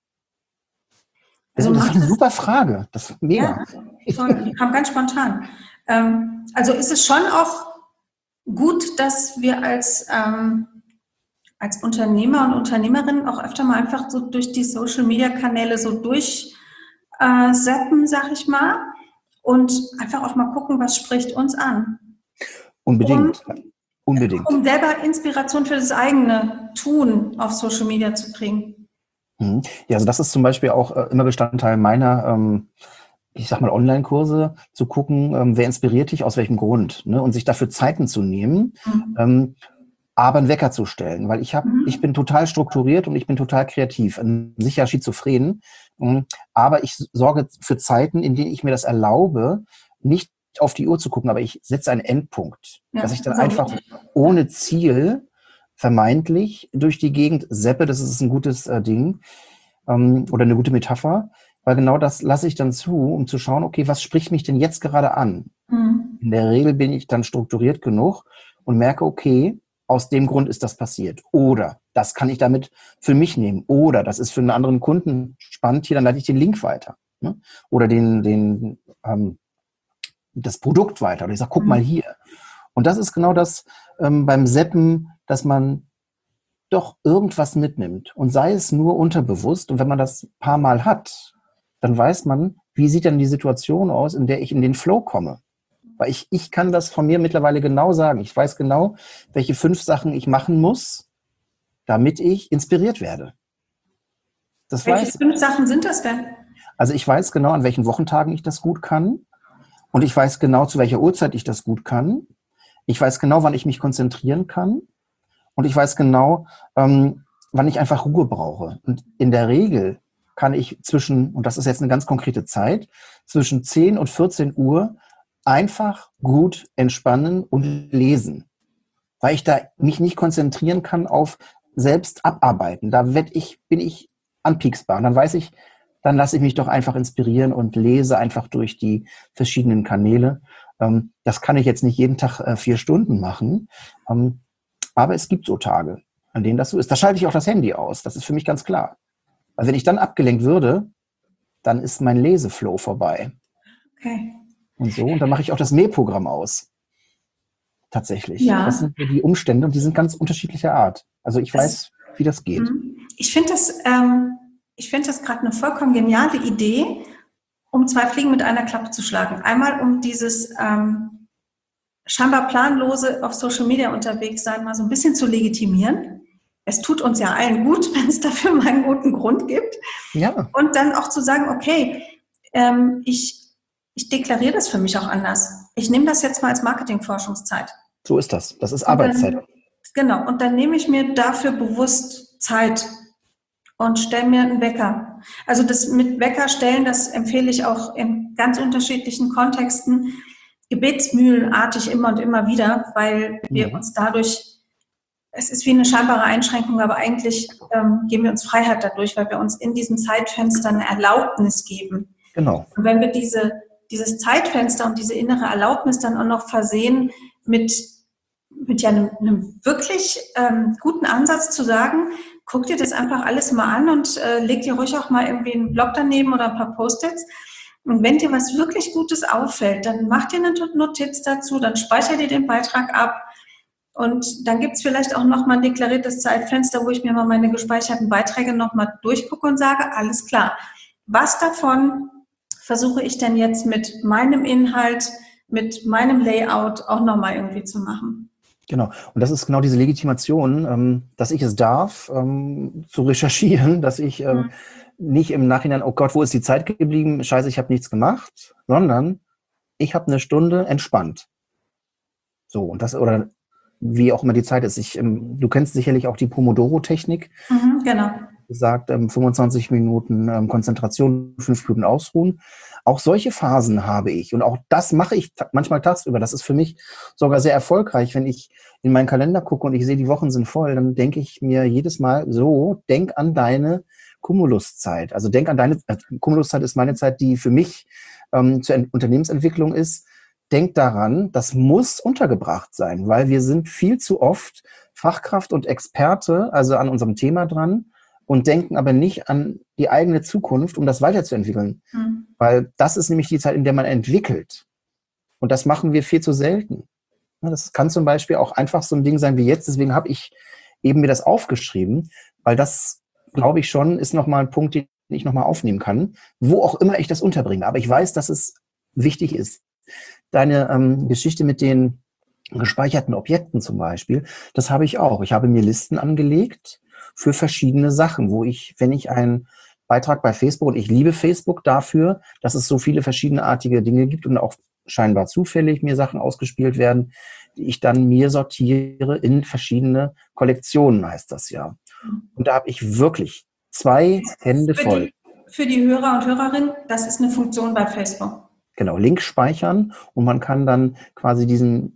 Das, Also das war eine macht es, super Frage. Das ist mega. ja, toll, die kam ganz spontan. Ähm, also ist es schon auch gut, dass wir als, ähm, als Unternehmer und Unternehmerinnen auch öfter mal einfach so durch die Social-Media-Kanäle so durchseppen, äh, sag ich mal, und einfach auch mal gucken, was spricht uns an. Unbedingt. Und, Unbedingt. um selber Inspiration für das eigene Tun auf Social Media zu kriegen. Mhm. Ja, also das ist zum Beispiel auch äh, immer Bestandteil meiner, ähm, ich sag mal, Online-Kurse, zu gucken, ähm, wer inspiriert dich, aus welchem Grund, ne? Und sich dafür Zeiten zu nehmen, Mhm. ähm, aber einen Wecker zu stellen, weil ich habe, Mhm. ich bin total strukturiert und ich bin total kreativ, sicher schizophren, mh, aber ich sorge für Zeiten, in denen ich mir das erlaube, nicht auf die Uhr zu gucken, aber ich setze einen Endpunkt, Ja, dass ich dann so einfach wichtig. ohne Ziel vermeintlich durch die Gegend seppe, das ist ein gutes äh, Ding ähm, oder eine gute Metapher, weil genau das lasse ich dann zu, um zu schauen, okay, was spricht mich denn jetzt gerade an? Mhm. In der Regel bin ich dann strukturiert genug und merke, okay, aus dem Grund ist das passiert. Oder das kann ich damit für mich nehmen. Oder das ist für einen anderen Kunden spannend, hier, dann leite ich den Link weiter. Ne? Oder den, den, ähm, das Produkt weiter. Oder ich sage, guck Mhm. mal hier. Und das ist genau das ähm, beim Zappen, dass man doch irgendwas mitnimmt. Und sei es nur unterbewusst. Und wenn man das ein paar Mal hat, dann weiß man, wie sieht denn die Situation aus, in der ich in den Flow komme. Weil ich, ich kann das von mir mittlerweile genau sagen. Ich weiß genau, welche fünf Sachen ich machen muss, damit ich inspiriert werde. Das Welche weiß ich. fünf Sachen sind das denn? Also ich weiß genau, an welchen Wochentagen ich das gut kann. Und ich weiß genau, zu welcher Uhrzeit ich das gut kann. Ich weiß genau, wann ich mich konzentrieren kann. Und ich weiß genau, ähm, wann ich einfach Ruhe brauche. Und in der Regel kann ich zwischen, und das ist jetzt eine ganz konkrete Zeit, zwischen zehn und vierzehn Uhr einfach gut entspannen und lesen. Weil ich da mich nicht konzentrieren kann auf selbst abarbeiten. Da werd ich, bin ich anpieksbar. Und dann weiß ich, dann lasse ich mich doch einfach inspirieren und lese einfach durch die verschiedenen Kanäle. Ähm, das kann ich jetzt nicht jeden Tag äh, vier Stunden machen. Ähm, aber es gibt so Tage, an denen das so ist. Da schalte ich auch das Handy aus. Das ist für mich ganz klar. Weil wenn ich dann abgelenkt würde, dann ist mein Leseflow vorbei. Okay. Und so. Und dann mache ich auch das Mähprogramm aus. Tatsächlich. Das Ja. sind so die Umstände und die sind ganz unterschiedlicher Art. Also ich weiß, wie das geht. Ich finde das, ähm, ich finde das gerade eine vollkommen geniale Idee, um zwei Fliegen mit einer Klappe zu schlagen. Einmal um dieses ähm, scheinbar planlose auf Social Media unterwegs sein mal so ein bisschen zu legitimieren. Es tut uns ja allen gut, wenn es dafür mal einen guten Grund gibt. Ja. Und dann auch zu sagen, okay, ähm, ich, ich deklariere das für mich auch anders. Ich nehme das jetzt mal als Marketingforschungszeit. So ist das. Das ist Und Arbeitszeit. dann, genau, und dann nehme ich mir dafür bewusst Zeit und stelle mir einen Wecker. Also das mit Wecker stellen, das empfehle ich auch in ganz unterschiedlichen Kontexten, gebetsmühlenartig immer und immer wieder, weil wir Mhm. uns dadurch, es ist wie eine scheinbare Einschränkung, aber eigentlich ähm, geben wir uns Freiheit dadurch, weil wir uns in diesem Zeitfenster eine Erlaubnis geben. Genau. Und wenn wir diese, dieses Zeitfenster und diese innere Erlaubnis dann auch noch versehen mit, mit ja einem, einem wirklich ähm, guten Ansatz zu sagen, guck dir das einfach alles mal an und äh, leg dir ruhig auch mal irgendwie einen Blog daneben oder ein paar Post-its. Und wenn dir was wirklich Gutes auffällt, dann mach dir eine Notiz dazu, dann speicher dir den Beitrag ab. Und dann gibt es vielleicht auch noch mal ein deklariertes Zeitfenster, wo ich mir mal meine gespeicherten Beiträge noch mal durchgucke und sage, alles klar, was davon versuche ich denn jetzt mit meinem Inhalt, mit meinem Layout auch noch mal irgendwie zu machen? Genau. Und das ist genau diese Legitimation, ähm, dass ich es darf, ähm, zu recherchieren, dass ich ähm, Mhm. nicht im Nachhinein, oh Gott, wo ist die Zeit geblieben? Scheiße, ich habe nichts gemacht, sondern ich habe eine Stunde entspannt. So, und das, oder wie auch immer die Zeit ist. Ich, ähm, du kennst sicherlich auch die Pomodoro-Technik. Mhm, genau. Gesagt, ähm, fünfundzwanzig Minuten ähm, Konzentration, fünf Minuten ausruhen. Auch solche Phasen habe ich. Und auch das mache ich ta- manchmal tagsüber. Das ist für mich sogar sehr erfolgreich. Wenn ich in meinen Kalender gucke und ich sehe, die Wochen sind voll, dann denke ich mir jedes Mal so, denk an deine Cumulus-Zeit. Also denk an deine, äh, Cumulus-Zeit ist meine Zeit, die für mich ähm, zur Ent- Unternehmensentwicklung ist. Denk daran, das muss untergebracht sein, weil wir sind viel zu oft Fachkraft und Experte, also an unserem Thema dran, und denken aber nicht an die eigene Zukunft, um das weiterzuentwickeln. Mhm. Weil das ist nämlich die Zeit, in der man entwickelt. Und das machen wir viel zu selten. Das kann zum Beispiel auch einfach so ein Ding sein wie jetzt. Deswegen habe ich eben mir das aufgeschrieben, weil das, glaube ich schon, ist nochmal ein Punkt, den ich nochmal aufnehmen kann, wo auch immer ich das unterbringe. Aber ich weiß, dass es wichtig ist. Deine ähm, Geschichte mit den gespeicherten Objekten zum Beispiel, das habe ich auch. Ich habe mir Listen angelegt für verschiedene Sachen, wo ich, wenn ich einen Beitrag bei Facebook, und ich liebe Facebook dafür, dass es so viele verschiedenartige Dinge gibt und auch scheinbar zufällig mir Sachen ausgespielt werden, die ich dann mir sortiere in verschiedene Kollektionen, heißt das ja. Und da habe ich wirklich zwei Hände Für voll. die, für die Hörer und Hörerinnen, das ist eine Funktion bei Facebook. Genau, Link speichern und man kann dann quasi diesen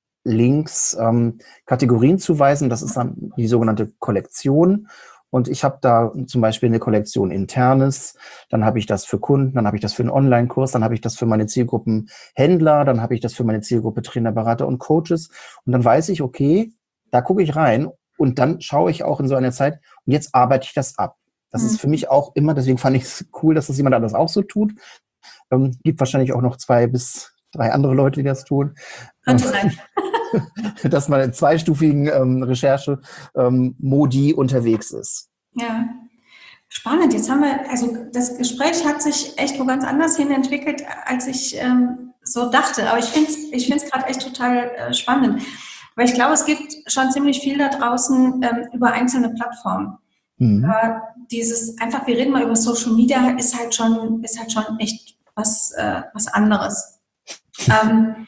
Links ähm, Kategorien zuweisen. Das ist dann die sogenannte Kollektion. Und ich habe da zum Beispiel eine Kollektion Internes, dann habe ich das für Kunden, dann habe ich das für einen Online-Kurs, dann habe ich das für meine Zielgruppen Händler, dann habe ich das für meine Zielgruppe Trainer, Berater und Coaches. Und dann weiß ich, okay, da gucke ich rein und dann schaue ich auch in so einer Zeit und jetzt arbeite ich das ab. Das Mhm. ist für mich auch immer, deswegen fand ich es cool, dass das jemand anders auch so tut. Ähm, gibt wahrscheinlich auch noch zwei bis drei andere Leute, die das tun. Könnte sein. Dass man in zweistufigen ähm, Recherche-Modi ähm, unterwegs ist. Ja, spannend. Jetzt haben wir, also das Gespräch hat sich echt wo ganz anders hin entwickelt, als ich ähm, so dachte. Aber ich finde es ich find's gerade echt total äh, spannend. Weil ich glaube, es gibt schon ziemlich viel da draußen ähm, über einzelne Plattformen. Mhm. Äh, dieses einfach, wir reden mal über Social Media, ist halt schon, ist halt schon echt was, äh, was anderes. ähm,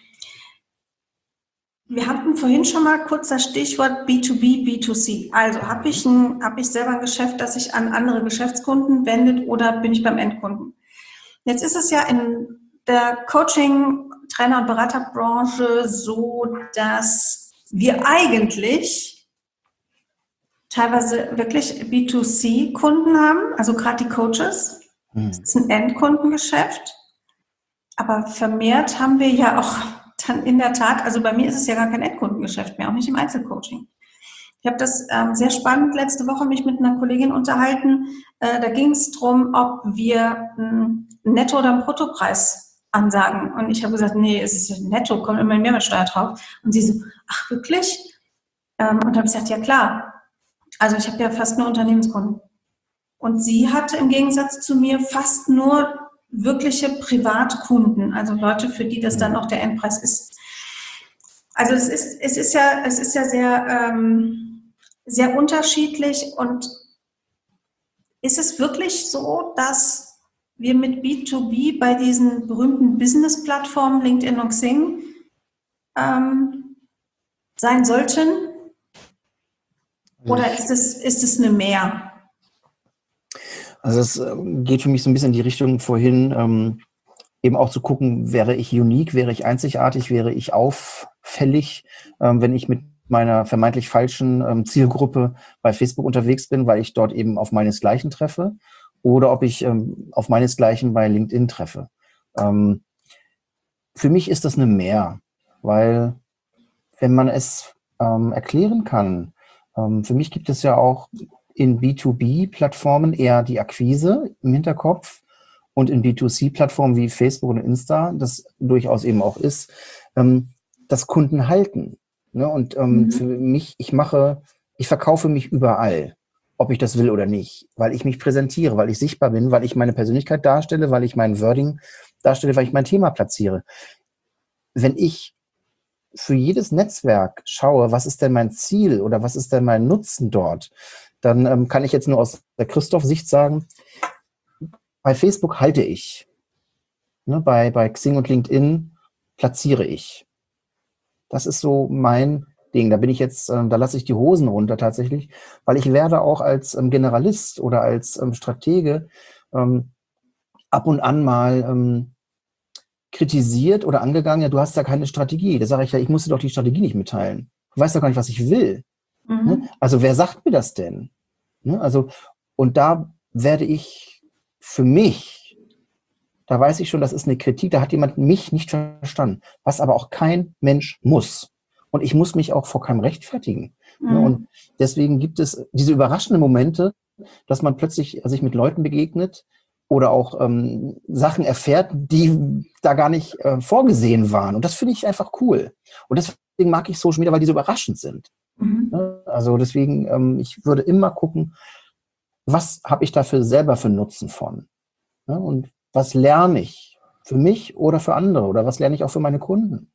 Wir hatten vorhin schon mal kurz das Stichwort B zwei B, B zwei C. Also habe ich, ein, hab ich selber ein Geschäft, das sich an andere Geschäftskunden wendet oder bin ich beim Endkunden? Jetzt ist es ja in der Coaching-, Trainer- und Beraterbranche so, dass wir eigentlich teilweise wirklich B zwei C-Kunden haben, also gerade die Coaches. Das ist ein Endkundengeschäft. Aber vermehrt haben wir ja auch dann in der Tat, also bei mir ist es ja gar kein Endkundengeschäft mehr, auch nicht im Einzelcoaching. Ich habe das ähm, sehr spannend letzte Woche mich mit einer Kollegin unterhalten. Äh, da ging es darum, ob wir einen Netto- oder einen Bruttopreis ansagen. Und ich habe gesagt, nee, es ist netto, kommt immer Mehrwertsteuer drauf. Und sie so, ach wirklich? Ähm, und habe ich gesagt, ja klar. Also ich habe ja fast nur Unternehmenskunden. Und sie hatte im Gegensatz zu mir fast nur wirkliche Privatkunden, also Leute, für die das dann auch der Endpreis ist. Also es ist, es ist ja, es ist ja sehr, ähm, sehr unterschiedlich. Und ist es wirklich so, dass wir mit B zwei B bei diesen berühmten Business-Plattformen LinkedIn und Xing ähm, sein sollten? Oder ist es, ist es eine Mehr? Also es geht für mich so ein bisschen in die Richtung vorhin, ähm, eben auch zu gucken, wäre ich unique, wäre ich einzigartig, wäre ich auffällig, ähm, wenn ich mit meiner vermeintlich falschen ähm, Zielgruppe bei Facebook unterwegs bin, weil ich dort eben auf meinesgleichen treffe, oder ob ich ähm, auf meinesgleichen bei LinkedIn treffe. Ähm, für mich ist das eine Mehr, weil wenn man es ähm, erklären kann, ähm, für mich gibt es ja auch in B zwei B-Plattformen eher die Akquise im Hinterkopf und in B zwei C-Plattformen wie Facebook und Insta, das durchaus eben auch ist, ähm, das Kunden halten. Ne? Und ähm, mhm. für mich, ich mache, ich verkaufe mich überall, ob ich das will oder nicht, weil ich mich präsentiere, weil ich sichtbar bin, weil ich meine Persönlichkeit darstelle, weil ich mein Wording darstelle, weil ich mein Thema platziere. Wenn ich für jedes Netzwerk schaue, was ist denn mein Ziel oder was ist denn mein Nutzen dort, dann ähm, kann ich jetzt nur aus der Christoph-Sicht sagen, bei Facebook halte ich, ne, bei, bei Xing und LinkedIn platziere ich. Das ist so mein Ding. Da bin ich jetzt, ähm, da lasse ich die Hosen runter tatsächlich, weil ich werde auch als ähm, Generalist oder als ähm, Stratege ähm, ab und an mal ähm, kritisiert oder angegangen, ja, du hast ja keine Strategie. Da sage ich ja, ich muss dir doch die Strategie nicht mitteilen. Du weißt doch gar nicht, was ich will. Mhm. Ne? Also wer sagt mir das denn? Ne? Also, und da werde ich für mich, da weiß ich schon, das ist eine Kritik, da hat jemand mich nicht verstanden, was aber auch kein Mensch muss. Und ich muss mich auch vor keinem rechtfertigen. Mhm. Ne? Und deswegen gibt es diese überraschenden Momente, dass man plötzlich sich mit Leuten begegnet, oder auch ähm, Sachen erfährt, die da gar nicht äh, vorgesehen waren. Und das finde ich einfach cool. Und deswegen mag ich Social Media, weil die so überraschend sind. Mhm. Also deswegen, ähm, ich würde immer gucken, was habe ich dafür selber für Nutzen von? Ja, und was lerne ich für mich oder für andere? Oder was lerne ich auch für meine Kunden?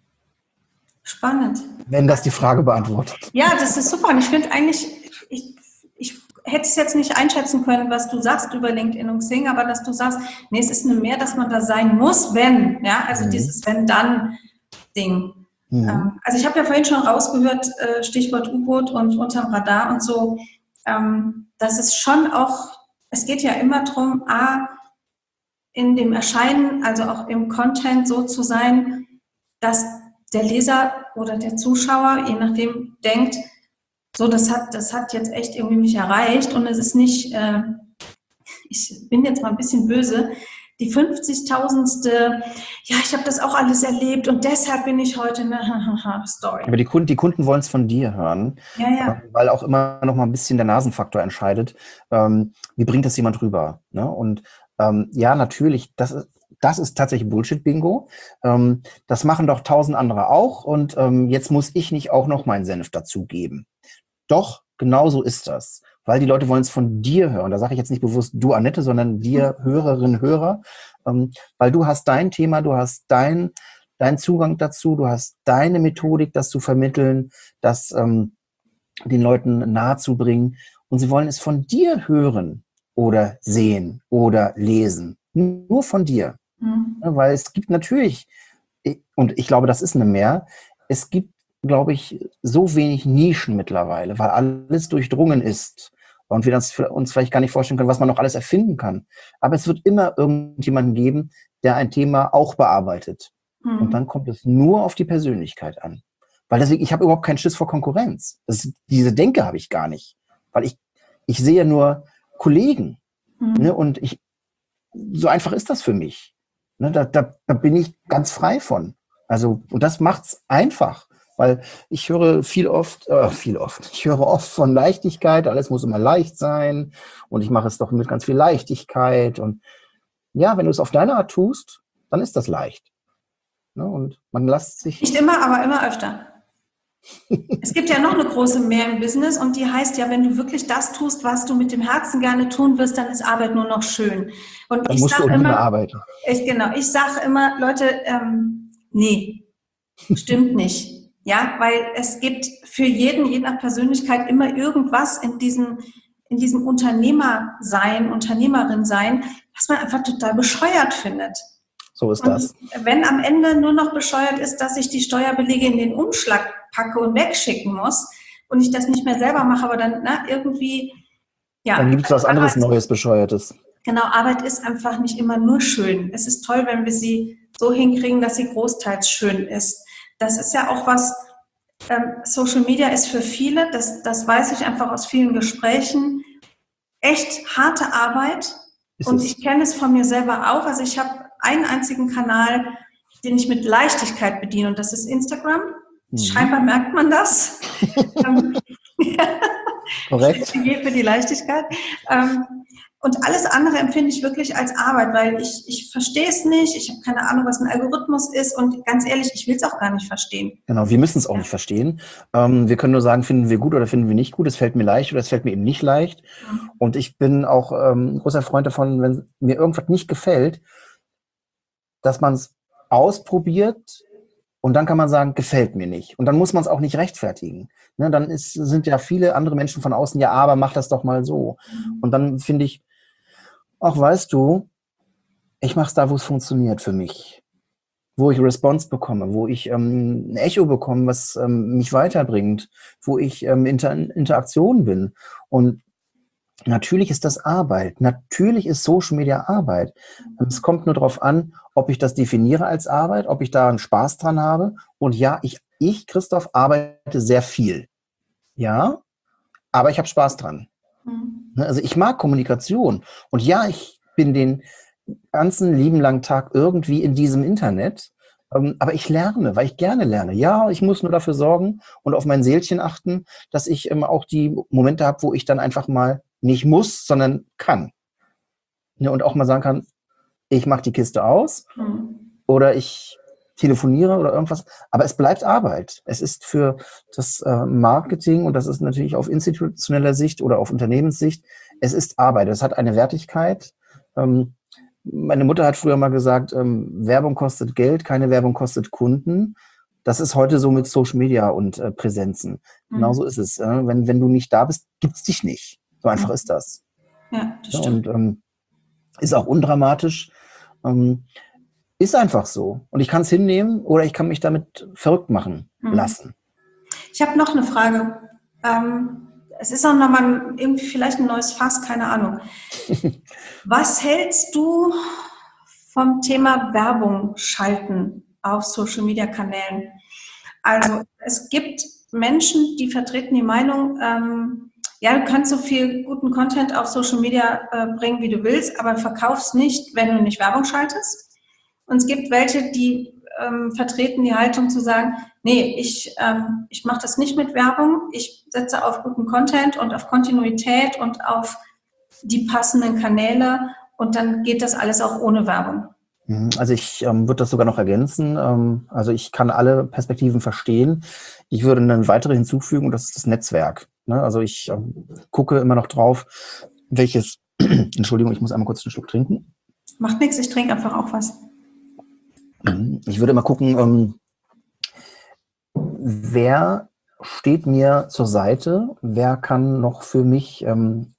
Spannend. Wenn das die Frage beantwortet. Ja, das ist super. Und ich finde eigentlich, ich, ich hätte es jetzt nicht einschätzen können, was du sagst über LinkedIn und Xing, aber dass du sagst, nee, es ist eine Mehr, dass man da sein muss, wenn, ja, also mhm. dieses Wenn-Dann-Ding. Mhm. Ähm, also ich habe ja vorhin schon rausgehört, äh, Stichwort U-Boot und unterm Radar und so, ähm, dass es schon auch, es geht ja immer darum, A, in dem Erscheinen, also auch im Content so zu sein, dass der Leser oder der Zuschauer, je nachdem, denkt, so, das hat, das hat jetzt echt irgendwie mich erreicht und es ist nicht, äh, ich bin jetzt mal ein bisschen böse, die fünfzigtausendste, ja, ich habe das auch alles erlebt und deshalb bin ich heute eine Story. Aber die Kunden, die Kunden wollen es von dir hören, ja, ja. weil auch immer noch mal ein bisschen der Nasenfaktor entscheidet. Ähm, wie bringt das jemand rüber? Ne? Und ähm, ja, natürlich, das ist, das ist tatsächlich Bullshit-Bingo. Ähm, das machen doch tausend andere auch und ähm, jetzt muss ich nicht auch noch meinen Senf dazugeben. Doch, genau so ist das. Weil die Leute wollen es von dir hören. Da sage ich jetzt nicht bewusst du, Annette, sondern dir, Hörerinnen, Hörer. Ähm, weil du hast dein Thema, du hast dein, deinen Zugang dazu, du hast deine Methodik, das zu vermitteln, das ähm, den Leuten nahezubringen. Und sie wollen es von dir hören oder sehen oder lesen. Nur von dir. Mhm. Ja, weil es gibt natürlich, und ich glaube, das ist eine Mehr, es gibt, glaube ich, so wenig Nischen mittlerweile, weil alles durchdrungen ist und wir das uns vielleicht gar nicht vorstellen können, was man noch alles erfinden kann. Aber es wird immer irgendjemanden geben, der ein Thema auch bearbeitet. Mhm. Und dann kommt es nur auf die Persönlichkeit an. Weil deswegen, ich habe überhaupt keinen Schiss vor Konkurrenz. Das, diese Denke habe ich gar nicht. Weil ich, ich sehe nur Kollegen. Mhm. Ne, und ich, so einfach ist das für mich. Ne, da, da, da bin ich ganz frei von. Also, und das macht's einfach. Weil ich höre viel oft, äh, viel oft, ich höre oft von Leichtigkeit, alles muss immer leicht sein und ich mache es doch mit ganz viel Leichtigkeit. Und ja, wenn du es auf deine Art tust, dann ist das leicht. Ne, und man lässt sich... Nicht immer, aber immer öfter. Es gibt ja noch eine große Mehr im Business und die heißt ja, wenn du wirklich das tust, was du mit dem Herzen gerne tun wirst, dann ist Arbeit nur noch schön. Und Dann ich musst du sage auch nicht mehr immer, arbeiten. ich, genau, ich sage immer, Leute, ähm, nee, stimmt nicht. Ja, weil es gibt für jeden, je nach Persönlichkeit, immer irgendwas in diesem, in diesem Unternehmersein, Unternehmerin-Sein, was man einfach total bescheuert findet. So ist Und das. wenn am Ende nur noch bescheuert ist, dass ich die Steuerbelege in den Umschlag packe und wegschicken muss und ich das nicht mehr selber mache, aber dann na, irgendwie, ja. Dann gibt es was anderes Arbeit, Neues, Bescheuertes. Genau, Arbeit ist einfach nicht immer nur schön. Es ist toll, wenn wir sie so hinkriegen, dass sie großteils schön ist. Das ist ja auch was, ähm, Social Media ist für viele, das, das weiß ich einfach aus vielen Gesprächen, echt harte Arbeit. Ist Und es. ich kenne es von mir selber auch. Also ich habe einen einzigen Kanal, den ich mit Leichtigkeit bediene und das ist Instagram. Mhm. Scheinbar merkt man das. Korrekt. Für die Leichtigkeit. Und alles andere empfinde ich wirklich als Arbeit, weil ich, ich verstehe es nicht, ich habe keine Ahnung, was ein Algorithmus ist und ganz ehrlich, ich will es auch gar nicht verstehen. Genau, wir müssen es auch ja. nicht verstehen. Ähm, wir können nur sagen, finden wir gut oder finden wir nicht gut, es fällt mir leicht oder es fällt mir eben nicht leicht. Mhm. Und ich bin auch ähm, ein großer Freund davon, wenn mir irgendwas nicht gefällt, dass man es ausprobiert und dann kann man sagen, gefällt mir nicht. Und dann muss man es auch nicht rechtfertigen. Ne, dann ist, sind ja viele andere Menschen von außen, ja, aber mach das doch mal so. Mhm. Und dann finde ich, ach, weißt du, ich mache es da, wo es funktioniert für mich. Wo ich Response bekomme, wo ich ähm, ein Echo bekomme, was ähm, mich weiterbringt, wo ich ähm, Inter Interaktion bin. Und natürlich ist das Arbeit. Natürlich ist Social Media Arbeit. Und es kommt nur darauf an, ob ich das definiere als Arbeit, ob ich da einen Spaß dran habe. Und ja, ich, ich Christoph, arbeite sehr viel. Ja, aber ich habe Spaß dran. Mhm. Also ich mag Kommunikation. Und ja, ich bin den ganzen lieben langen Tag irgendwie in diesem Internet. Ähm, aber ich lerne, weil ich gerne lerne. Ja, ich muss nur dafür sorgen und auf mein Seelchen achten, dass ich ähm, auch die Momente habe, wo ich dann einfach mal nicht muss, sondern kann. Ja, und auch mal sagen kann, ich mache die Kiste aus mhm. oder ich telefoniere oder irgendwas. Aber es bleibt Arbeit. Es ist für das äh, Marketing, und das ist natürlich auf institutioneller Sicht oder auf Unternehmenssicht, es ist Arbeit. Es hat eine Wertigkeit. Ähm, Meine Mutter hat früher mal gesagt, ähm, Werbung kostet Geld, keine Werbung kostet Kunden. Das ist heute so mit Social Media und äh, Präsenzen. Mhm. Genauso ist es. Äh, wenn, wenn du nicht da bist, gibt's dich nicht. So einfach mhm. ist das. Ja, das ja, stimmt. Und ähm, ist auch undramatisch. Ähm, ist einfach so. Und ich kann es hinnehmen oder ich kann mich damit verrückt machen mhm. lassen. Ich habe noch eine Frage. Ähm Es ist auch nochmal irgendwie vielleicht ein neues Fass, keine Ahnung. Was hältst du vom Thema Werbung schalten auf Social-Media-Kanälen? Also es gibt Menschen, die vertreten die Meinung, ähm, ja, du kannst so viel guten Content auf Social Media äh, bringen, wie du willst, aber verkaufst nicht, wenn du nicht Werbung schaltest. Und es gibt welche, die ähm, vertreten die Haltung zu sagen, nee, ich, ähm, ich mache das nicht mit Werbung, ich setze auf guten Content und auf Kontinuität und auf die passenden Kanäle und dann geht das alles auch ohne Werbung. Also ich ähm, würde das sogar noch ergänzen. Ähm, also ich kann alle Perspektiven verstehen. Ich würde eine weitere hinzufügen, und das ist das Netzwerk. Ne? Also ich ähm, gucke immer noch drauf, welches, Entschuldigung, ich muss einmal kurz einen Schluck trinken. Macht nichts, ich trinke einfach auch was. Ich würde immer gucken, ähm, wer steht mir zur Seite, wer kann noch für mich ähm,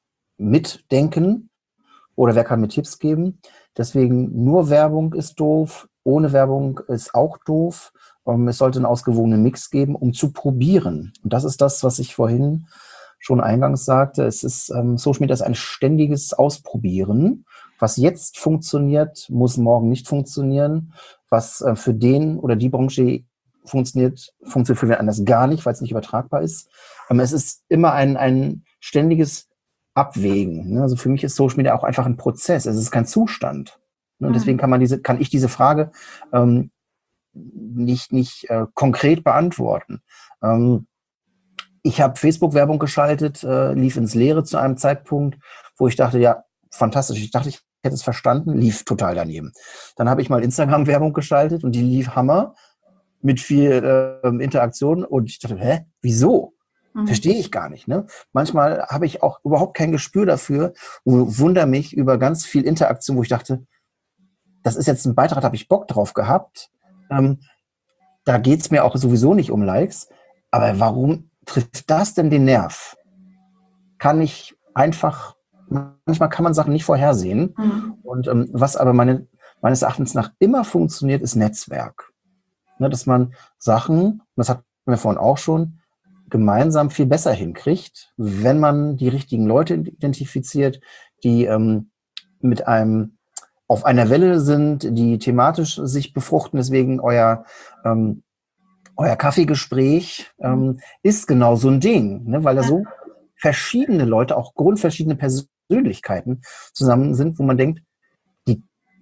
mitdenken oder wer kann mir Tipps geben. Deswegen nur Werbung ist doof, ohne Werbung ist auch doof. Ähm, es sollte einen ausgewogenen Mix geben, um zu probieren. Und das ist das, was ich vorhin schon eingangs sagte. Es ist, ähm, Social Media ist ein ständiges Ausprobieren. Was jetzt funktioniert, muss morgen nicht funktionieren. Was äh, für den oder die Branche funktioniert, funktioniert für wen anders gar nicht, weil es nicht übertragbar ist. Ähm, es ist immer ein, ein ständiges Abwägen. Ne? Also für mich ist Social Media auch einfach ein Prozess. Es ist kein Zustand. Ne? Und deswegen kann man diese, kann ich diese Frage ähm, nicht, nicht äh, konkret beantworten. Ähm, ich habe Facebook-Werbung geschaltet, äh, lief ins Leere zu einem Zeitpunkt, wo ich dachte, ja, fantastisch. Ich dachte, ich hätte es verstanden, lief total daneben. Dann habe ich mal Instagram-Werbung geschaltet und die lief Hammer mit viel äh, Interaktion und ich dachte, hä, wieso? Verstehe ich gar nicht. Ne? Manchmal habe ich auch überhaupt kein Gespür dafür und wundere mich über ganz viel Interaktion, wo ich dachte, das ist jetzt ein Beitrag, da habe ich Bock drauf gehabt. Ähm, da geht es mir auch sowieso nicht um Likes. Aber warum trifft das denn den Nerv? Kann ich einfach, manchmal kann man Sachen nicht vorhersehen. Mhm. Und ähm, was aber meine, meines Erachtens nach immer funktioniert, ist Netzwerk. Ne, dass man Sachen, das hatten wir vorhin auch schon, gemeinsam viel besser hinkriegt, wenn man die richtigen Leute identifiziert, die ähm, mit einem auf einer Welle sind, die thematisch sich befruchten. Deswegen euer, ähm, euer Kaffeegespräch ähm, ist genau so ein Ding, ne? Weil da so verschiedene Leute, auch grundverschiedene Persönlichkeiten zusammen sind, wo man denkt, die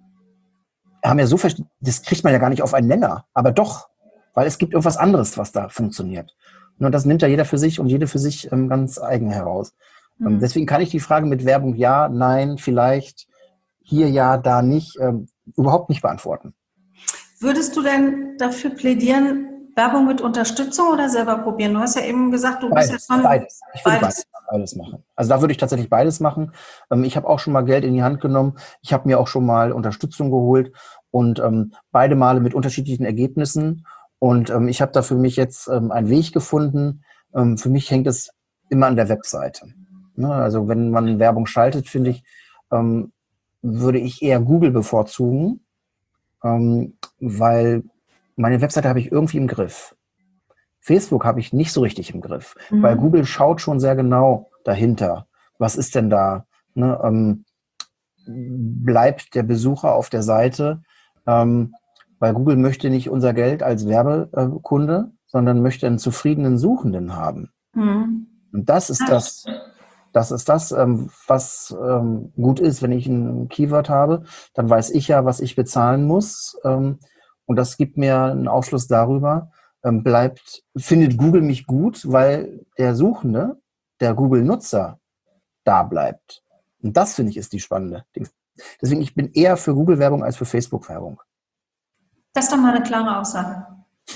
haben ja so, das kriegt man ja gar nicht auf einen Nenner, aber doch, weil es gibt irgendwas anderes, was da funktioniert. Und das nimmt ja jeder für sich und jede für sich ähm, ganz eigen heraus. Mhm. Ähm, deswegen kann ich die Frage mit Werbung ja, nein, vielleicht, hier ja, da nicht, ähm, überhaupt nicht beantworten. Würdest du denn dafür plädieren, Werbung mit Unterstützung oder selber probieren? Du hast ja eben gesagt, du beides, bist ja schon... Beides. Ich würde beides. beides machen. Also da würde ich tatsächlich beides machen. Ähm, ich habe auch schon mal Geld in die Hand genommen. Ich habe mir auch schon mal Unterstützung geholt und ähm, beide Male mit unterschiedlichen Ergebnissen. Und ähm, ich habe da für mich jetzt ähm, einen Weg gefunden. Ähm, für mich hängt es immer an der Webseite. Ne? Also wenn man Werbung schaltet, finde ich, ähm, würde ich eher Google bevorzugen, ähm, weil meine Webseite habe ich irgendwie im Griff. Facebook habe ich nicht so richtig im Griff, mhm. weil Google schaut schon sehr genau dahinter. Was ist denn da? Ne? Ähm, bleibt der Besucher auf der Seite? Ähm, Weil Google möchte nicht unser Geld als Werbekunde, sondern möchte einen zufriedenen Suchenden haben. Mhm. Und das ist das, das ist das, was gut ist, wenn ich ein Keyword habe, dann weiß ich ja, was ich bezahlen muss. Und das gibt mir einen Aufschluss darüber, bleibt, findet Google mich gut, weil der Suchende, der Google-Nutzer da bleibt. Und das, finde ich, ist die spannende Ding. Deswegen, ich bin eher für Google-Werbung als für Facebook-Werbung. Das ist doch mal eine klare Aussage.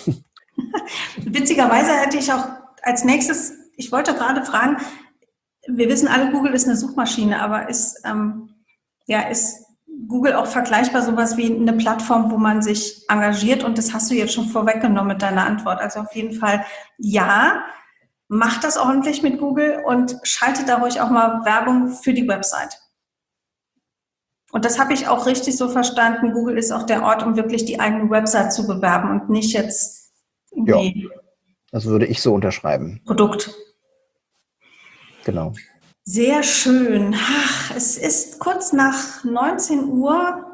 Witzigerweise hätte ich auch als nächstes, ich wollte gerade fragen, wir wissen alle, Google ist eine Suchmaschine, aber ist, ähm, ja, ist Google auch vergleichbar sowas wie eine Plattform, wo man sich engagiert? Und das hast du jetzt schon vorweggenommen mit deiner Antwort. Also auf jeden Fall ja, macht das ordentlich mit Google und schaltet da ruhig auch mal Werbung für die Website. Und das habe ich auch richtig so verstanden. Google ist auch der Ort, um wirklich die eigene Website zu bewerben und nicht jetzt irgendwie... Ja, das würde ich so unterschreiben. Produkt. Genau. Sehr schön. Ach, es ist kurz nach neunzehn Uhr.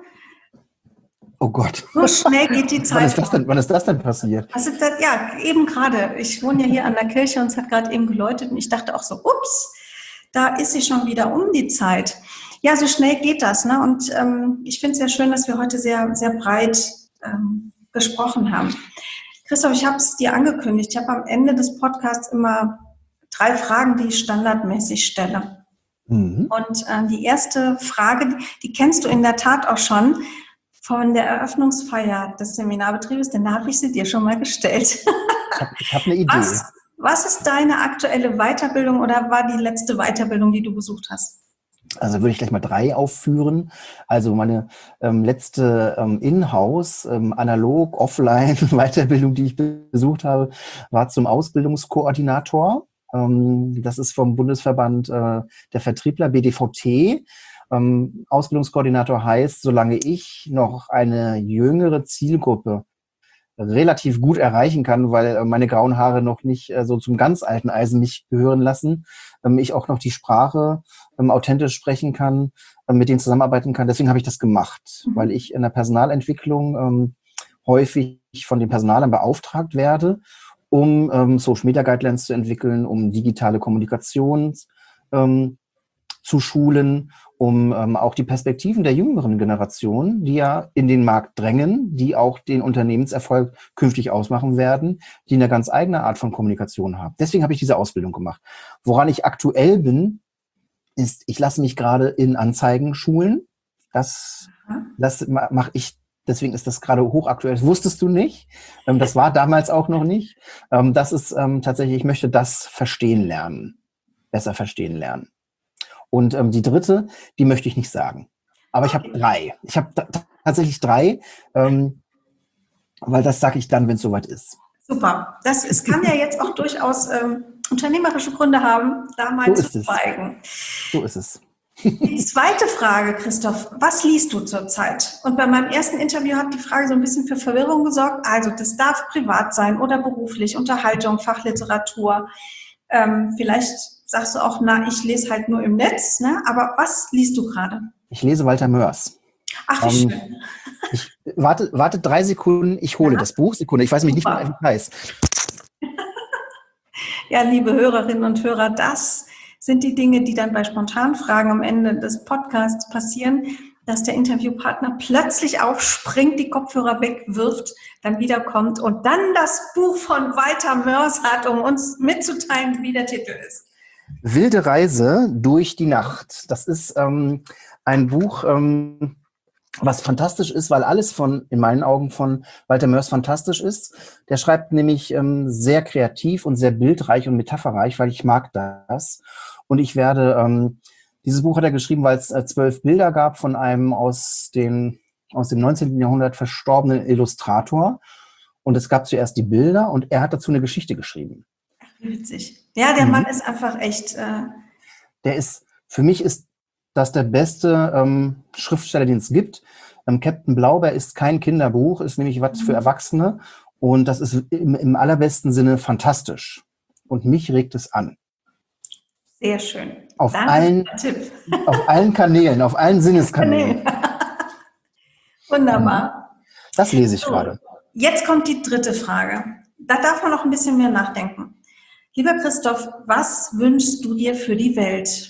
Oh Gott. So schnell geht die Zeit. Wann ist das denn, wann ist das denn passiert? Was ist das? Ja, eben gerade. Ich wohne ja hier an der Kirche und es hat gerade eben geläutet und ich dachte auch so, ups, da ist sie schon wieder um die Zeit. Ja, so schnell geht das. Ne? Und ähm, ich finde es sehr schön, dass wir heute sehr, sehr breit ähm, gesprochen haben. Christoph, ich habe es dir angekündigt. Ich habe am Ende des Podcasts immer drei Fragen, die ich standardmäßig stelle. Mhm. Und äh, die erste Frage, die kennst du in der Tat auch schon. von der Eröffnungsfeier des Seminarbetriebes, denn da habe ich sie dir schon mal gestellt. Ich habe hab eine Idee. Was, was ist deine aktuelle Weiterbildung oder war die letzte Weiterbildung, die du besucht hast? Also würde ich gleich mal drei aufführen. Also meine ähm, letzte ähm, Inhouse, ähm, analog, offline Weiterbildung, die ich besucht habe, war zum Ausbildungskoordinator. Ähm, das ist vom Bundesverband äh, der Vertriebler, B D V T. Ähm, Ausbildungskoordinator heißt, solange ich noch eine jüngere Zielgruppe relativ gut erreichen kann, weil äh, meine grauen Haare noch nicht äh, so zum ganz alten Eisen mich gehören lassen, ähm, ich auch noch die Sprache ähm, authentisch sprechen kann, äh, mit denen zusammenarbeiten kann. Deswegen habe ich das gemacht, mhm. weil ich in der Personalentwicklung ähm, häufig von den Personalern beauftragt werde, um ähm, Social Media Guidelines zu entwickeln, um digitale Kommunikation ähm, zu schulen, um ähm, auch die Perspektiven der jüngeren Generation, die ja in den Markt drängen, die auch den Unternehmenserfolg künftig ausmachen werden, die eine ganz eigene Art von Kommunikation haben. Deswegen habe ich diese Ausbildung gemacht. Woran ich aktuell bin, ist, ich lasse mich gerade in Anzeigen schulen. Das, das mache ich, deswegen ist das gerade hochaktuell. Das wusstest du nicht. Ähm, das war damals auch noch nicht. Ähm, das ist ähm, tatsächlich, ich möchte das verstehen lernen, besser verstehen lernen. Und ähm, die dritte, die möchte ich nicht sagen. Aber ich habe drei. Ich habe tatsächlich drei, ähm, weil das sage ich dann, wenn es soweit ist. Super. Das, es kann ja jetzt auch durchaus ähm, unternehmerische Gründe haben, da mal so zu schweigen. So ist es. Die zweite Frage, Christoph, was liest du zurzeit? Und bei meinem ersten Interview hat die Frage so ein bisschen für Verwirrung gesorgt. Also das darf privat sein oder beruflich, Unterhaltung, Fachliteratur. Ähm, vielleicht sagst du auch, na, ich lese halt nur im Netz, ne? Aber was liest du gerade? Ich lese Walter Mörs. Ach, wie ähm, schön. Ich warte, warte drei Sekunden, ich hole ja. das Buch. Sekunde, ich weiß nämlich nicht, wie es heißt. Ja, liebe Hörerinnen und Hörer, das sind die Dinge, die dann bei Spontanfragen am Ende des Podcasts passieren, dass der Interviewpartner plötzlich aufspringt, die Kopfhörer wegwirft, dann wiederkommt und dann das Buch von Walter Mörs hat, um uns mitzuteilen, wie der Titel ist. Wilde Reise durch die Nacht. Das ist ähm, ein Buch, ähm, was fantastisch ist, weil alles von, in meinen Augen, von Walter Mörs fantastisch ist. Der schreibt nämlich ähm, sehr kreativ und sehr bildreich und metapherreich, weil ich mag das. Und ich werde, ähm, dieses Buch hat er geschrieben, weil es äh, zwölf Bilder gab von einem aus, den, aus dem neunzehnten Jahrhundert verstorbenen Illustrator. Und es gab zuerst die Bilder und er hat dazu eine Geschichte geschrieben. Witzig. Ja, der mhm. Mann ist einfach echt... Äh der ist, für mich ist das der beste ähm, Schriftsteller, den es gibt. Ähm, Captain Blaubeer ist kein Kinderbuch, ist nämlich was für Erwachsene. Und das ist im, im allerbesten Sinne fantastisch. Und mich regt es an. Sehr schön. Auf allen, auf allen Kanälen, auf allen Sinneskanälen. Wunderbar. Das lese ich so, gerade. Jetzt kommt die dritte Frage. Da darf man noch ein bisschen mehr nachdenken. Lieber Christoph, was wünschst du dir für die Welt?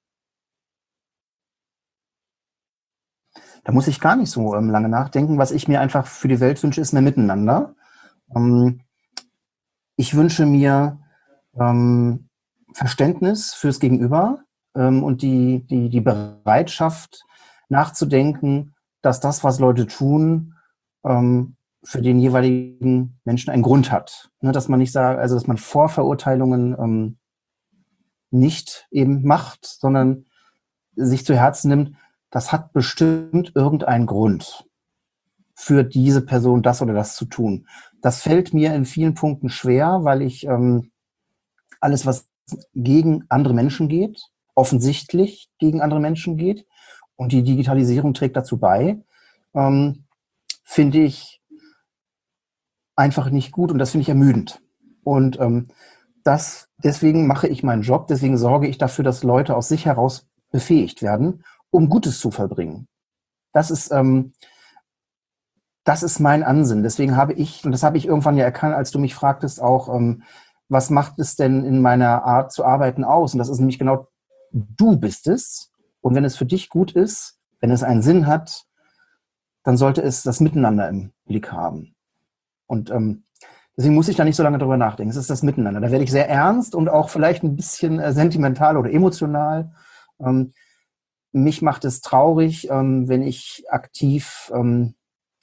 Da muss ich gar nicht so ähm, lange nachdenken. Was ich mir einfach für die Welt wünsche, ist mehr Miteinander. Ähm, ich wünsche mir ähm, Verständnis fürs Gegenüber ähm, und die, die, die Bereitschaft nachzudenken, dass das, was Leute tun, ähm, für den jeweiligen Menschen einen Grund hat. Ne, dass man nicht sagt, also dass man Vorverurteilungen ähm, nicht eben macht, sondern sich zu Herzen nimmt, das hat bestimmt irgendeinen Grund für diese Person, das oder das zu tun. Das fällt mir in vielen Punkten schwer, weil ich ähm, alles, was gegen andere Menschen geht, offensichtlich gegen andere Menschen geht, und die Digitalisierung trägt dazu bei, ähm, finde ich einfach nicht gut, und das finde ich ermüdend. Und ähm, das, deswegen mache ich meinen Job, deswegen sorge ich dafür, dass Leute aus sich heraus befähigt werden, um Gutes zu verbringen. Das ist, ähm, das ist mein Ansinnen. Deswegen habe ich, und das habe ich irgendwann ja erkannt, als du mich fragtest auch, ähm, was macht es denn in meiner Art zu arbeiten aus? Und das ist nämlich genau, du bist es. Und wenn es für dich gut ist, wenn es einen Sinn hat, dann sollte es das Miteinander im Blick haben. Und ähm, deswegen muss ich da nicht so lange drüber nachdenken. Es ist das Miteinander. Da werde ich sehr ernst und auch vielleicht ein bisschen äh, sentimental oder emotional. Ähm, mich macht es traurig, ähm, wenn ich aktiv ähm,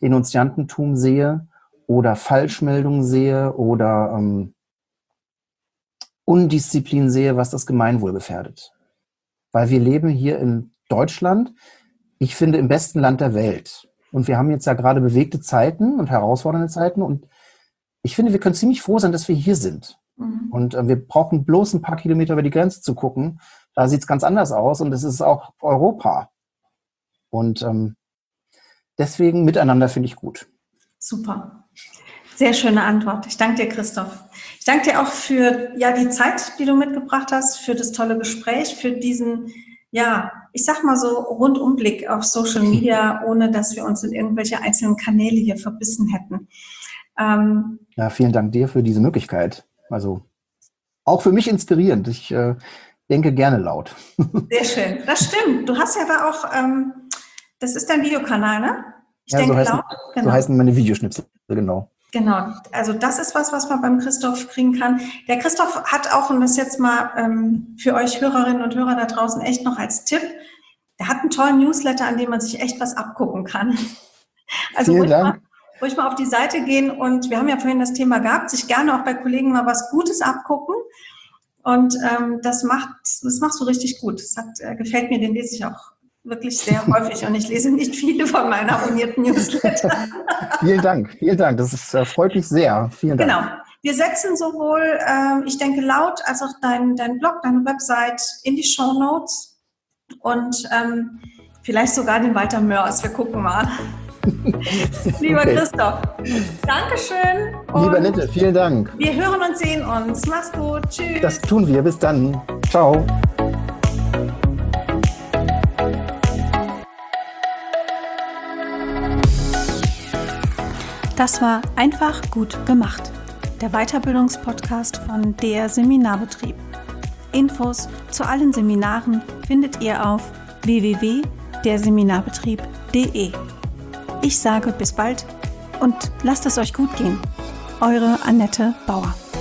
Denunziantentum sehe oder Falschmeldungen sehe oder ähm, Undisziplin sehe, was das Gemeinwohl gefährdet. Weil wir leben hier in Deutschland, ich finde, im besten Land der Welt. Und wir haben jetzt ja gerade bewegte Zeiten und herausfordernde Zeiten. Und ich finde, wir können ziemlich froh sein, dass wir hier sind. Mhm. Und äh, wir brauchen bloß ein paar Kilometer über die Grenze zu gucken. Da sieht es ganz anders aus. Und es ist auch Europa. Und ähm, deswegen miteinander finde ich gut. Super. Sehr schöne Antwort. Ich danke dir, Christoph. Ich danke dir auch für ja, die Zeit, die du mitgebracht hast, für das tolle Gespräch, für diesen, ja, ich sag mal so, Rundumblick auf Social Media, ohne dass wir uns in irgendwelche einzelnen Kanäle hier verbissen hätten. Ähm, ja, vielen Dank dir für diese Möglichkeit. Also auch für mich inspirierend. Ich äh, denke gerne laut. Sehr schön. Das stimmt. Du hast ja da auch, ähm, das ist dein Videokanal, ne? Ich ja, denke so heißen, laut. Genau. So heißen meine Videoschnipsel, genau. Genau, also das ist was, was man beim Christoph kriegen kann. Der Christoph hat auch, und das jetzt mal ähm, für euch Hörerinnen und Hörer da draußen echt noch als Tipp, der hat einen tollen Newsletter, an dem man sich echt was abgucken kann. Also Vielen ruhig Dank. Mal, ruhig mal auf die Seite gehen und wir haben ja vorhin das Thema gehabt, sich gerne auch bei Kollegen mal was Gutes abgucken. Und ähm, das macht, das machst du richtig gut. Das hat, äh, gefällt mir, den lese ich auch wirklich sehr häufig und ich lese nicht viele von meinen abonnierten Newsletter. Vielen Dank, vielen Dank. Das ist, äh, freut mich sehr. Vielen Dank. Genau. Wir setzen sowohl, ähm, ich denke, laut als auch dein, dein Blog, deine Website in die Shownotes und ähm, vielleicht sogar den Walter Mörs. Wir gucken mal. Lieber okay. Christoph, Dankeschön. Lieber Nette, vielen Dank. Wir hören und sehen uns. Mach's gut. Tschüss. Das tun wir. Bis dann. Ciao. Das war einfach gut gemacht. Der Weiterbildungspodcast von der Seminarbetrieb. Infos zu allen Seminaren findet ihr auf w w w punkt der seminarbetrieb punkt de. Ich sage bis bald und lasst es euch gut gehen. Eure Annette Bauer.